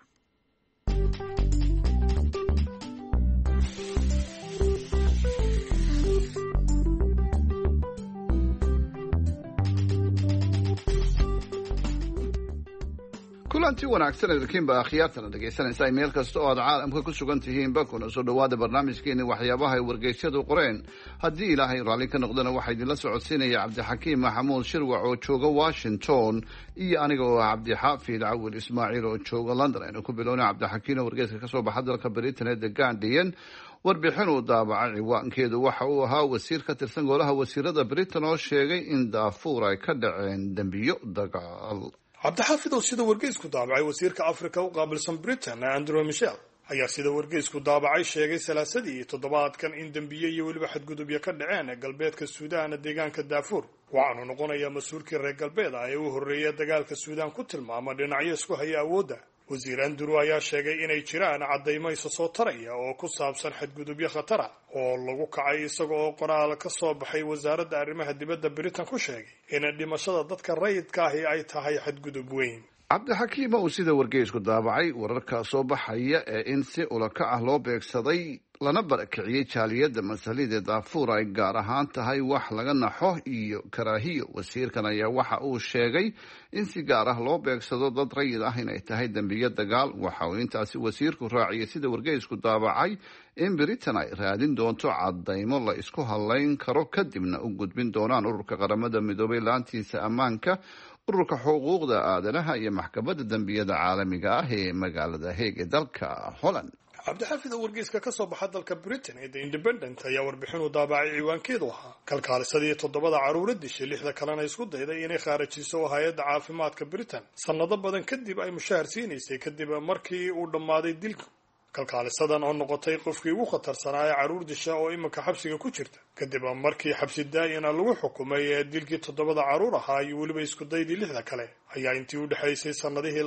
kulanti wanaagsan idinkiinba akhyaartana dhegaysanaysaa meel kasta oo aad caalamka ku sugan tihiinba kuna soo dhawaada barnaamijkeeni waxyaabaha ay wargeysyadu qoreen haddii ilaahay raalli ka noqdana waxaa idinla socodsiinaya Cabdixakiim Maxamuud Shirwac oo jooga Washington iyo aniga oo Cabdixaafid Cawl Ismaaciil oo jooga London aynu ku bilownay Cabdixakiim wargeyska ka soo baxa dalka Britain ee The Guardian warbixin uu daabacay ciwaankeedu waxa uu ahaa wasiir ka tirsan golaha wasiirada Britain oo sheegay in Darfur ay ka dhaceen dambiyo dagaal. cabdixaafid oo sida wargeysku daabacay wasiirka Afrika u qaabilsan Britain Andrew Michel ayaa sida wargeysku daabacay sheegay salaasadii toddobaadkan in dambiye iyo weliba xadgudubyo ka dhaceen galbeedka Suudaan deegaanka Darfur waxaanu noqonayaa mas-uulkii reer galbeed ee u horreeyay dagaalka Suudaan ku tilmaama dhinacyo isku haya awoodda. wasiir Andrew ayaa sheegay inay jiraan caddaymo isa soo taraya oo ku saabsan xadgudubyo khatar ah oo lagu kacay isaga oo qoraal ka soo baxay wasaaradda arrimaha dibadda Britain ku sheegay in dhimashada dadka rayidka ahi ay tahay xadgudub weyn. Cabdixakiim oo sida wargeysku daabacay wararka soo baxaya ee in si ulaka ah loo beegsaday lana barakiciyay jaaliyadda masalida Darfur ay gaar ahaan tahay wax laga naxo iyo karaahiyo. wasiirkan ayaa waxa uu sheegay in si gaar ah loo beegsado dad rayid ah inay tahay dambiyo dagaal. waxa uu intaasi wasiirku raaciyay sida wargeysku daabacay in Britain ay raadin doonto caddaymo la isku halayn karo kadibna u gudbin doonaan ururka qaramada midoobay laantiisa ammaanka ururka xuquuqda aadanaha iyo maxkamadda dambiyada caalamiga ah ee magaalada Hague ee dalka Holland. cabdixaafid oo wargeyska ka soo baxa dalka Britain ee The Independent ayaa warbixin u daabacay ciwaankeedu ahaa kalkaalisadii 7 caruur dishay 6 kalena isku dayday inay khaarajiso hay'adda caafimaadka Britain sanado badan kadib ay mushaar siinaysay kadib markii uu dhamaaday dilku. kalkaalisadan oo noqotay qofkii ugu khatarsanaa ee caruur disha oo iminka xabsiga ku jirta kadib markii xabsi daa'ina lagu xukumay dilkii 7 caruur ahaa iyo weliba isku daydii 6 kale ayaa intii u dhaxaysay sanadihii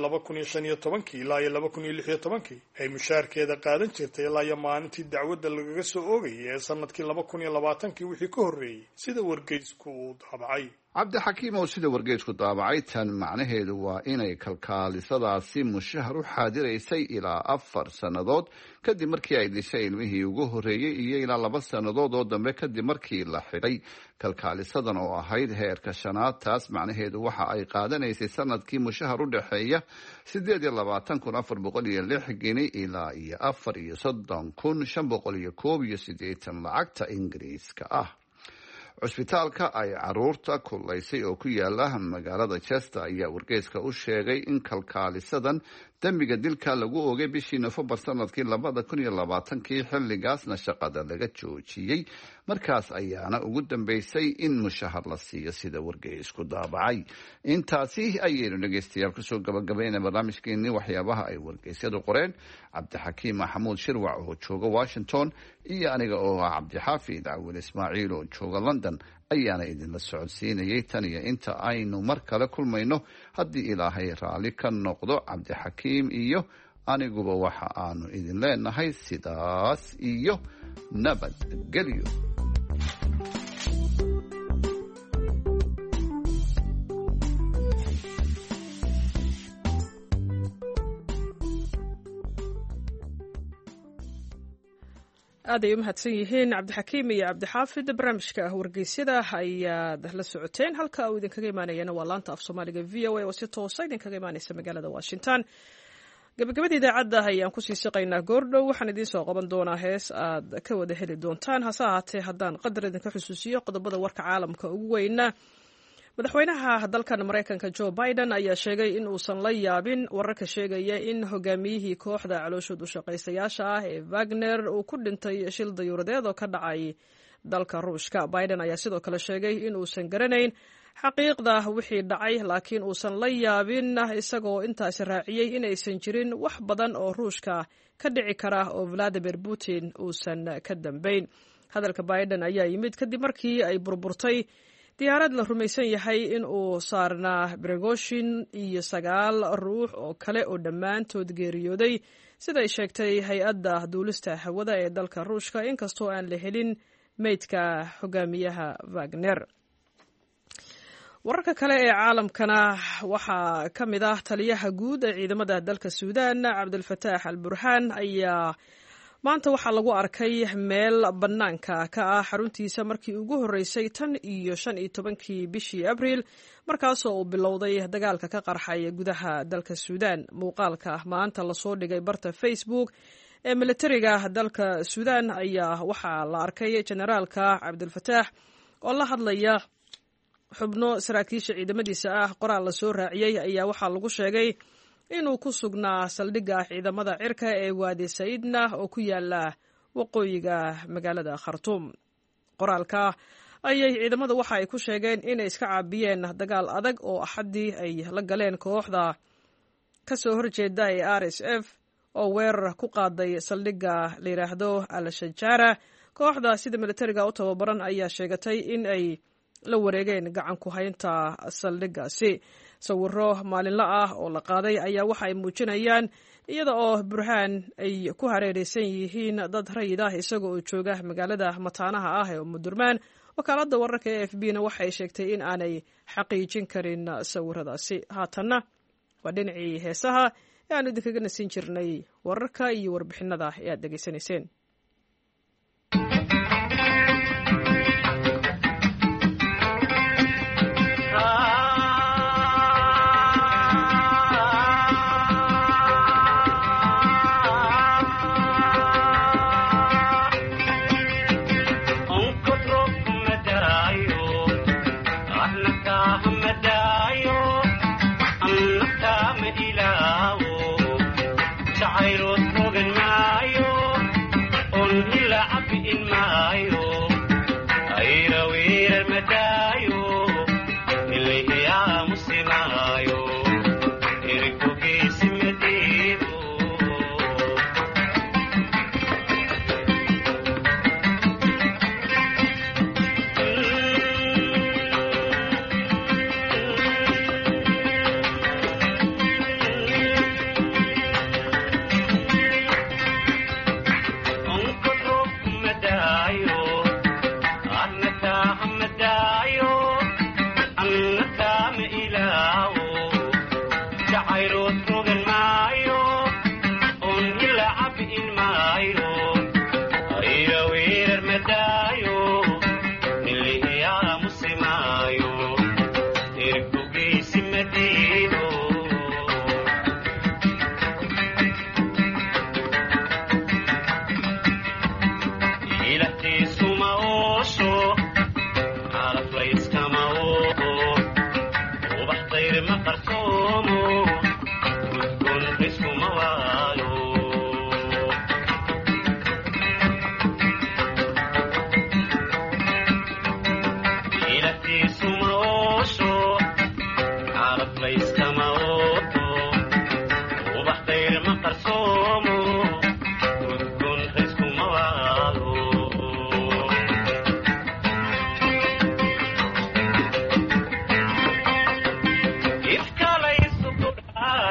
2015 ilaa 2016 ay mushaarkeeda qaadan jirtay ilaa maalintii dacwadda lagaga soo oogayay ee sanadkii 2020 wixii ka horreeyay sida wargeysku uu daabacay. Cabdixakiim oo sida wargeysku daabacay tan macnaheedu waa inay kalkaalisadaasi mushahar u xaadiraysay ilaa 4 sannadood kadib markii ay dishay ilmihii ugu horreeyay iyo ilaa 2 sannadood oo dambe kadib markii la xidhay. kalkaalisadan oo ahayd heerka 5aad taas macnaheedu waxa ay qaadanaysay sanadkii mushahar u dhaxeeya 28,406 gini ilaa 34,581 lacagta Ingiriiska ah. cusbitaalka ay caruurta kulaysay oo ku yaala magaalada chester ayaa wargeyska u sheegay in kalkaalisadan dembiga dilka lagu oogay bishii Noofembar sanadkii 2020 xilligaasna shaqada laga joojiyey. markaas ayaana ugu dambeysay in mushahar la siiyo sida wargeysku daabacay. intaasi ayaynu dhegeystayaal kusoo gabagabayna barnaamijkeenii waxyaabaha ay wargeysyadu qoreen. cabdixakiim maxamuud shirwac oo jooga Washington iyo aniga oo ah cabdixaafid cawil ismaaciil oo jooga London ayaana idinla socodsiinayay tan iyo inta aynu mar kale kulmayno haddii ilaahay raali ka noqdo. cabdixakiim iyo aniguba waxa aanu idin leenahay sidaas iyo nabadgelyo. aad ay u mahadsan yihiin cabdixakiim iyo cabdixaafid. barnaamijka wargeysyada ayaad la socoteen. halka uu idinkaga imaanayana waa laanta af soomaaliga v o a oo si toosa idinkaga imaaneysa magaalada Washington. gabagabada idaacadda ayaan kusii shaqaynaa goordhow. waxaan idiin soo qaban doonaa hees aad ka wada heli doontaan. hase ahaatee haddaan qadar idinka xusuusiyo qodobada warka caalamka ugu weyna. madaxweynaha dalkan Mareykanka Joe Biden ayaa sheegay in uusan la yaabin wararka sheegaya in hogaamiyihii kooxda calooshood u shaqaystayaasha ah ee Wagner uu ku dhintay shil dayuuradeed oo ka dhacay dalka Ruushka. Biden ayaa sidoo kale sheegay in uusan garanayn xaqiiqda wixii dhacay, laakiin uusan la yaabin isagoo intaas raaciyay inaysan jirin wax badan oo Ruushka ka dhici kara oo Vladimir Putin uusan ka dambeyn. hadalka Biden ayaa yimid kadib markii ay burburtay diyaarad la rumaysan yahay in uu saarnaa Prigozhin iyo 9 ruux oo kale oo dhammaantood geeriyooday sida ay sheegtay hay-adda duulista hawada ee dalka Ruushka, inkastoo aan la helin meydka hogaamiyaha Wagner. wararka kale ee caalamkana waxaa ka mid ah taliyaha guud ee ciidamada dalka Suudaan Cabdulfataax al-Burhaan ayaa maanta waxaa lagu arkay meel bannaanka ka ah xaruntiisa markii ugu horreysay tan iyo 15 bishii Abriil, markaasoo uu bilowday dagaalka ka qarxay gudaha dalka Suudaan. muuqaalka maanta lasoo dhigay barta Facebook ee militariga dalka Suudaan ayaa waxaa la arkay generaalka Cabdulfataax oo la hadlaya xubno saraakiisha ciidamadiisa ah. qoraal lasoo raaciyay ayaa waxaa lagu sheegay inuu ku sugnaa saldhigga ciidamada cirka ee Waadi Saidna oo ku yaala waqooyiga magaalada Khartoum. qoraalka ayay ciidamadu waxa ay ku sheegeen inay iska caabiyeen dagaal adag oo axadii ay la galeen kooxda ka soo horjeeda ee RSF oo weerar ku qaaday saldhigga la yiraahdo Al-Shajara. kooxda sida militariga u tababaran ayaa sheegatay in ay la wareegeen gacan ku haynta saldhiggaasi. sawiro maalinle ah oo la qaaday ayaa waxa ay muujinayaan iyada oo Burhaan ay ku hareeraysan yihiin dad rayid ah isaga oo jooga magaalada mataanaha ah ee Umudurmaan. wakaaladda wararka ee AFP-na waxay sheegtay in aanay xaqiijin karin sawiradaasi. haatanna waa dhinacii heesaha ee aan idinkaga nasin jirnay wararka iyo warbixinada ee aad dhegaysanayseen.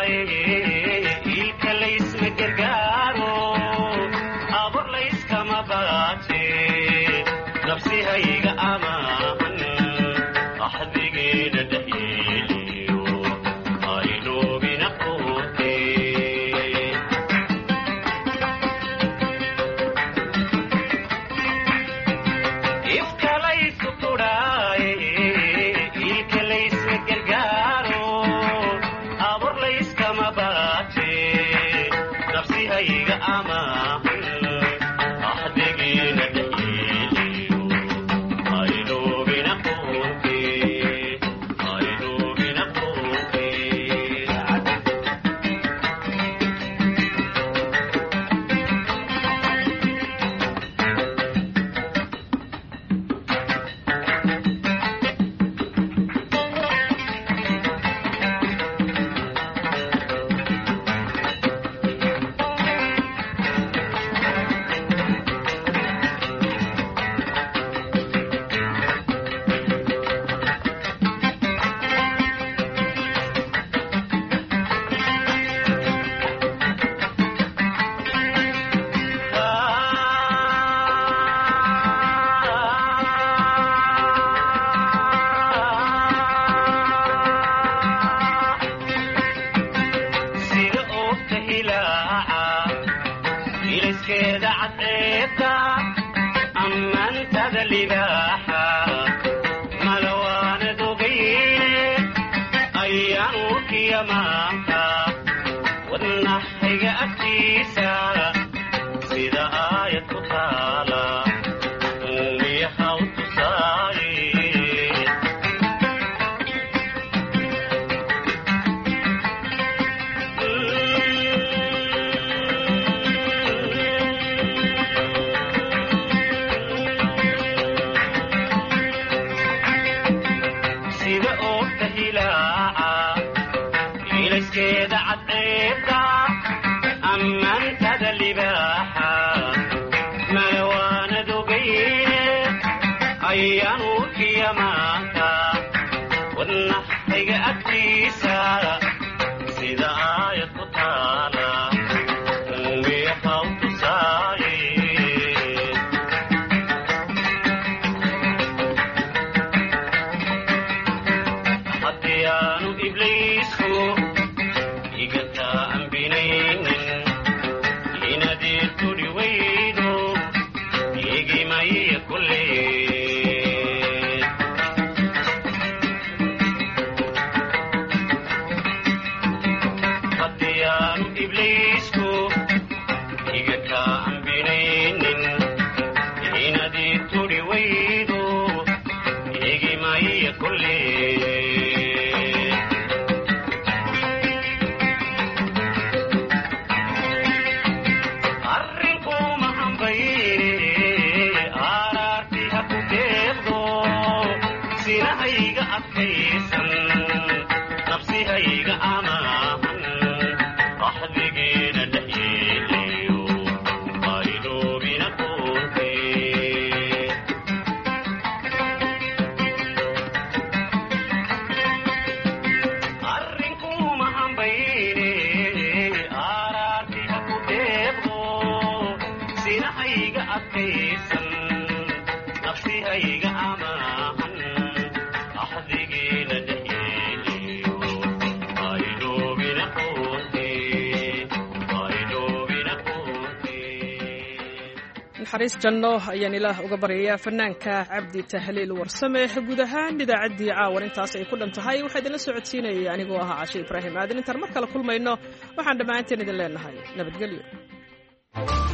naxariis janno ayaan ilaah uga baryayaa fanaanka cabdi tahliil warsame guud ahaan idaacaddii caawan intaas ay ku dhan tahay waxaa idinla socodsiinayay anigoo ahaa cashe ibraahim aadan intaan mar kale kulmayno waxaan dhammaanteen idin leenahay nabadgelyo.